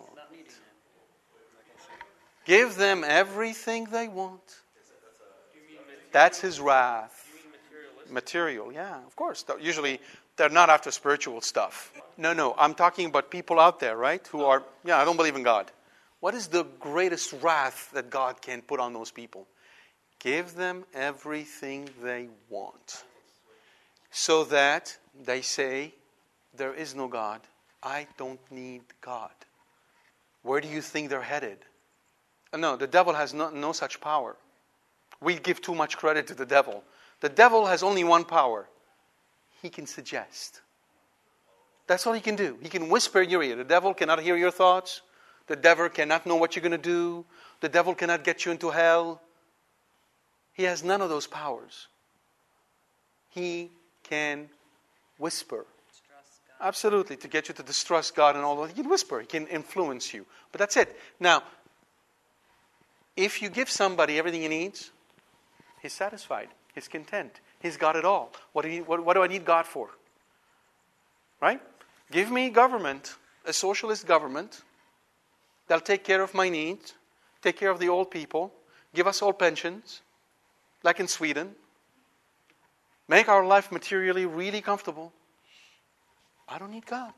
Give them everything they want. That's His wrath. Material, yeah, of course. Usually, they're not after spiritual stuff. No, no. I'm talking about people out there, right? Who are, yeah, I don't believe in God. What is the greatest wrath that God can put on those people? Give them everything they want. So that they say, there is no God. I don't need God. Where do you think they're headed? No, the devil has no, no such power. We give too much credit to the devil. The devil has only one power. He can suggest. That's all he can do. He can whisper in your ear. The devil cannot hear your thoughts. The devil cannot know what you're going to do. The devil cannot get you into hell. He has none of those powers. He can whisper. Absolutely, to get you to distrust God and all that. He can whisper. He can influence you. But that's it. Now, if you give somebody everything he needs, he's satisfied. He's content. He's got it all. What do, you, what, what do I need God for? Right? Give me government, a socialist government, that'll take care of my needs, take care of the old people, give us all pensions, like in Sweden, make our life materially really comfortable. I don't need God.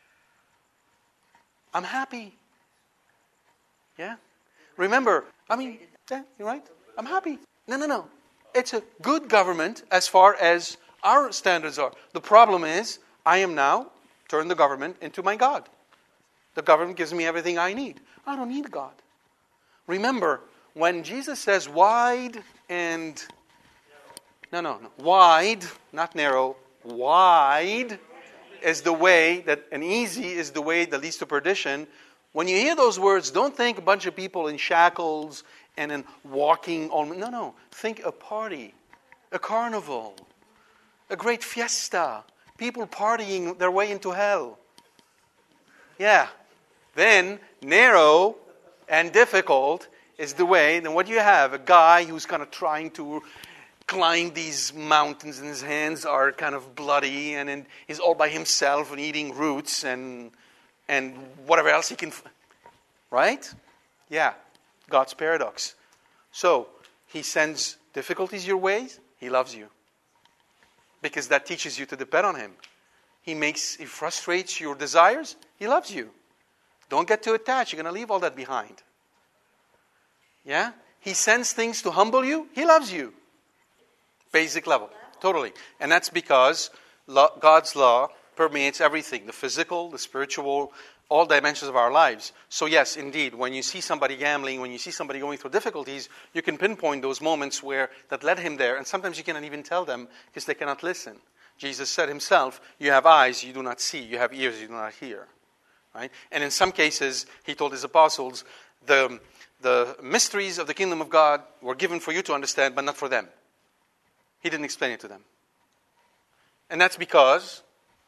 I'm happy. Yeah? Remember, I mean, yeah, you're right. I'm happy. No, no, no. It's a good government as far as our standards are. The problem is, I am now turned the government into my God. The government gives me everything I need. I don't need God. Remember, when Jesus says wide and... No, no, no. Wide, not narrow. Wide is the way that, and easy is the way that leads to perdition. When you hear those words, don't think a bunch of people in shackles and in walking on. No, no. Think a party, a carnival, a great fiesta. People partying their way into hell. Yeah. Then narrow and difficult is the way. Then what do you have? A guy who's kind of trying to climb these mountains, and his hands are kind of bloody, and, and he's all by himself and eating roots and and whatever else he can. Right? Yeah. God's paradox. So, He sends difficulties your way. He loves you. Because that teaches you to depend on Him. He makes, He frustrates your desires. He loves you. Don't get too attached. You're going to leave all that behind. Yeah? He sends things to humble you. He loves you. Basic level. Totally. And that's because lo- God's law permeates everything. The physical, the spiritual, all dimensions of our lives. So yes, indeed, when you see somebody gambling, when you see somebody going through difficulties, you can pinpoint those moments where that led him there. And sometimes you cannot even tell them because they cannot listen. Jesus said Himself, you have eyes, you do not see. You have ears, you do not hear. Right? And in some cases, He told His apostles, the, the mysteries of the kingdom of God were given for you to understand, but not for them. He didn't explain it to them. And that's because,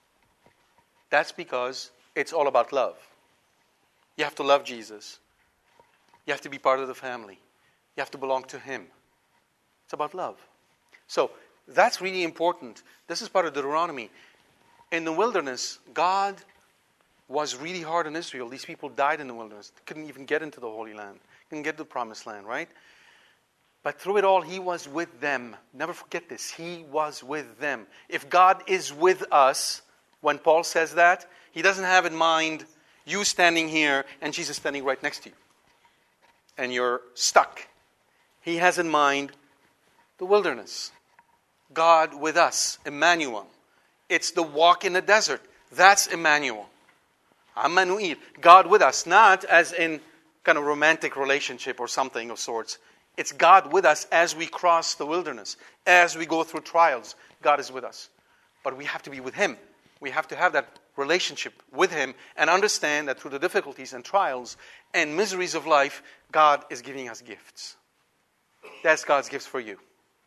that's because it's all about love. You have to love Jesus. You have to be part of the family. You have to belong to Him. It's about love. So, that's really important. This is part of Deuteronomy. In the wilderness, God was really hard on Israel. These people died in the wilderness. They couldn't even get into the Holy Land. Couldn't get to the Promised Land, right? But through it all, He was with them. Never forget this. He was with them. If God is with us, when Paul says that, He doesn't have in mind you standing here and Jesus standing right next to you. And you're stuck. He has in mind the wilderness. God with us, Emmanuel. It's the walk in the desert. That's Emmanuel. Emmanuel. God with us. Not as in kind of romantic relationship or something of sorts. It's God with us as we cross the wilderness. As we go through trials. God is with us. But we have to be with Him. We have to have that relationship with Him and understand that through the difficulties and trials and miseries of life, God is giving us gifts. That's God's gifts for you.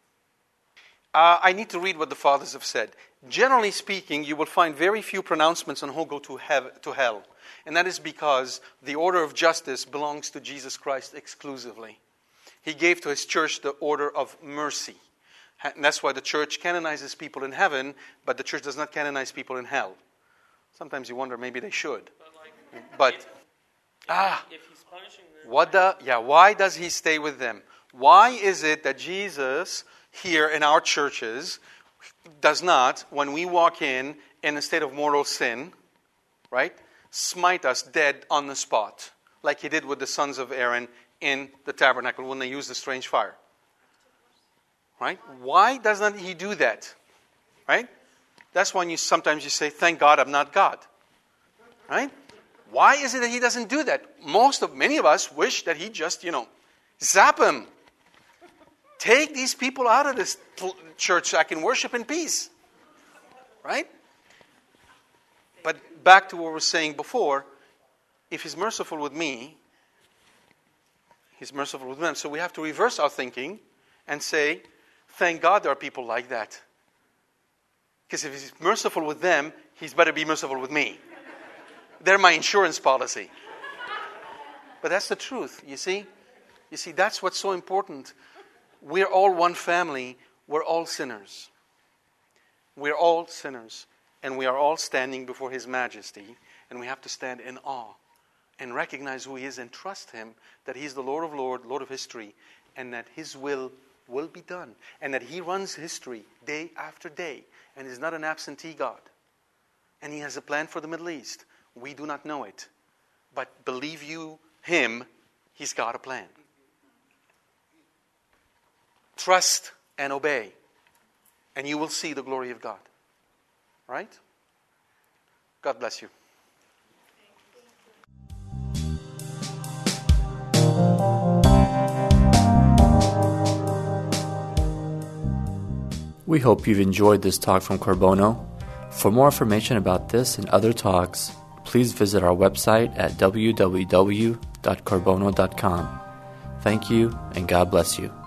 Uh, I need to read what the fathers have said. Generally speaking, you will find very few pronouncements on who go to, hev- to hell. And that is because the order of justice belongs to Jesus Christ exclusively. He gave to His church the order of mercy. And that's why the church canonizes people in heaven, but the church does not canonize people in hell. Sometimes you wonder, maybe they should.
But, like,
but
if,
ah,
if he's punishing them,
what the? Yeah, why does He stay with them? Why is it that Jesus here in our churches does not, when we walk in in a state of mortal sin, right, smite us dead on the spot, like He did with the sons of Aaron in the tabernacle when they used the strange fire? Right? Why doesn't He do that? Right? That's when you sometimes you say, thank God I'm not God. Right? Why is it that He doesn't do that? Most of, many of us wish that He just, you know, zap them. Take these people out of this church so I can worship in peace. Right? But back to what we were saying before, if He's merciful with me, He's merciful with them. So we have to reverse our thinking and say, thank God there are people like that. Because if He's merciful with them, He's better be merciful with me. They're my insurance policy. But that's the truth, you see? You see, that's what's so important. We're all one family. We're all sinners. We're all sinners. And we are all standing before His majesty. And we have to stand in awe and recognize who He is and trust Him that He's the Lord of Lords, Lord of history, and that His will will be done. And that He runs history day after day and is not an absentee God. And He has a plan for the Middle East. We do not know it. But believe you Him, He's got a plan. Trust and obey. And you will see the glory of God. Right? God bless you.
We hope you've enjoyed this talk from Corbono. For more information about this and other talks, please visit our website at w w w dot corbono dot com. Thank you, and God bless you.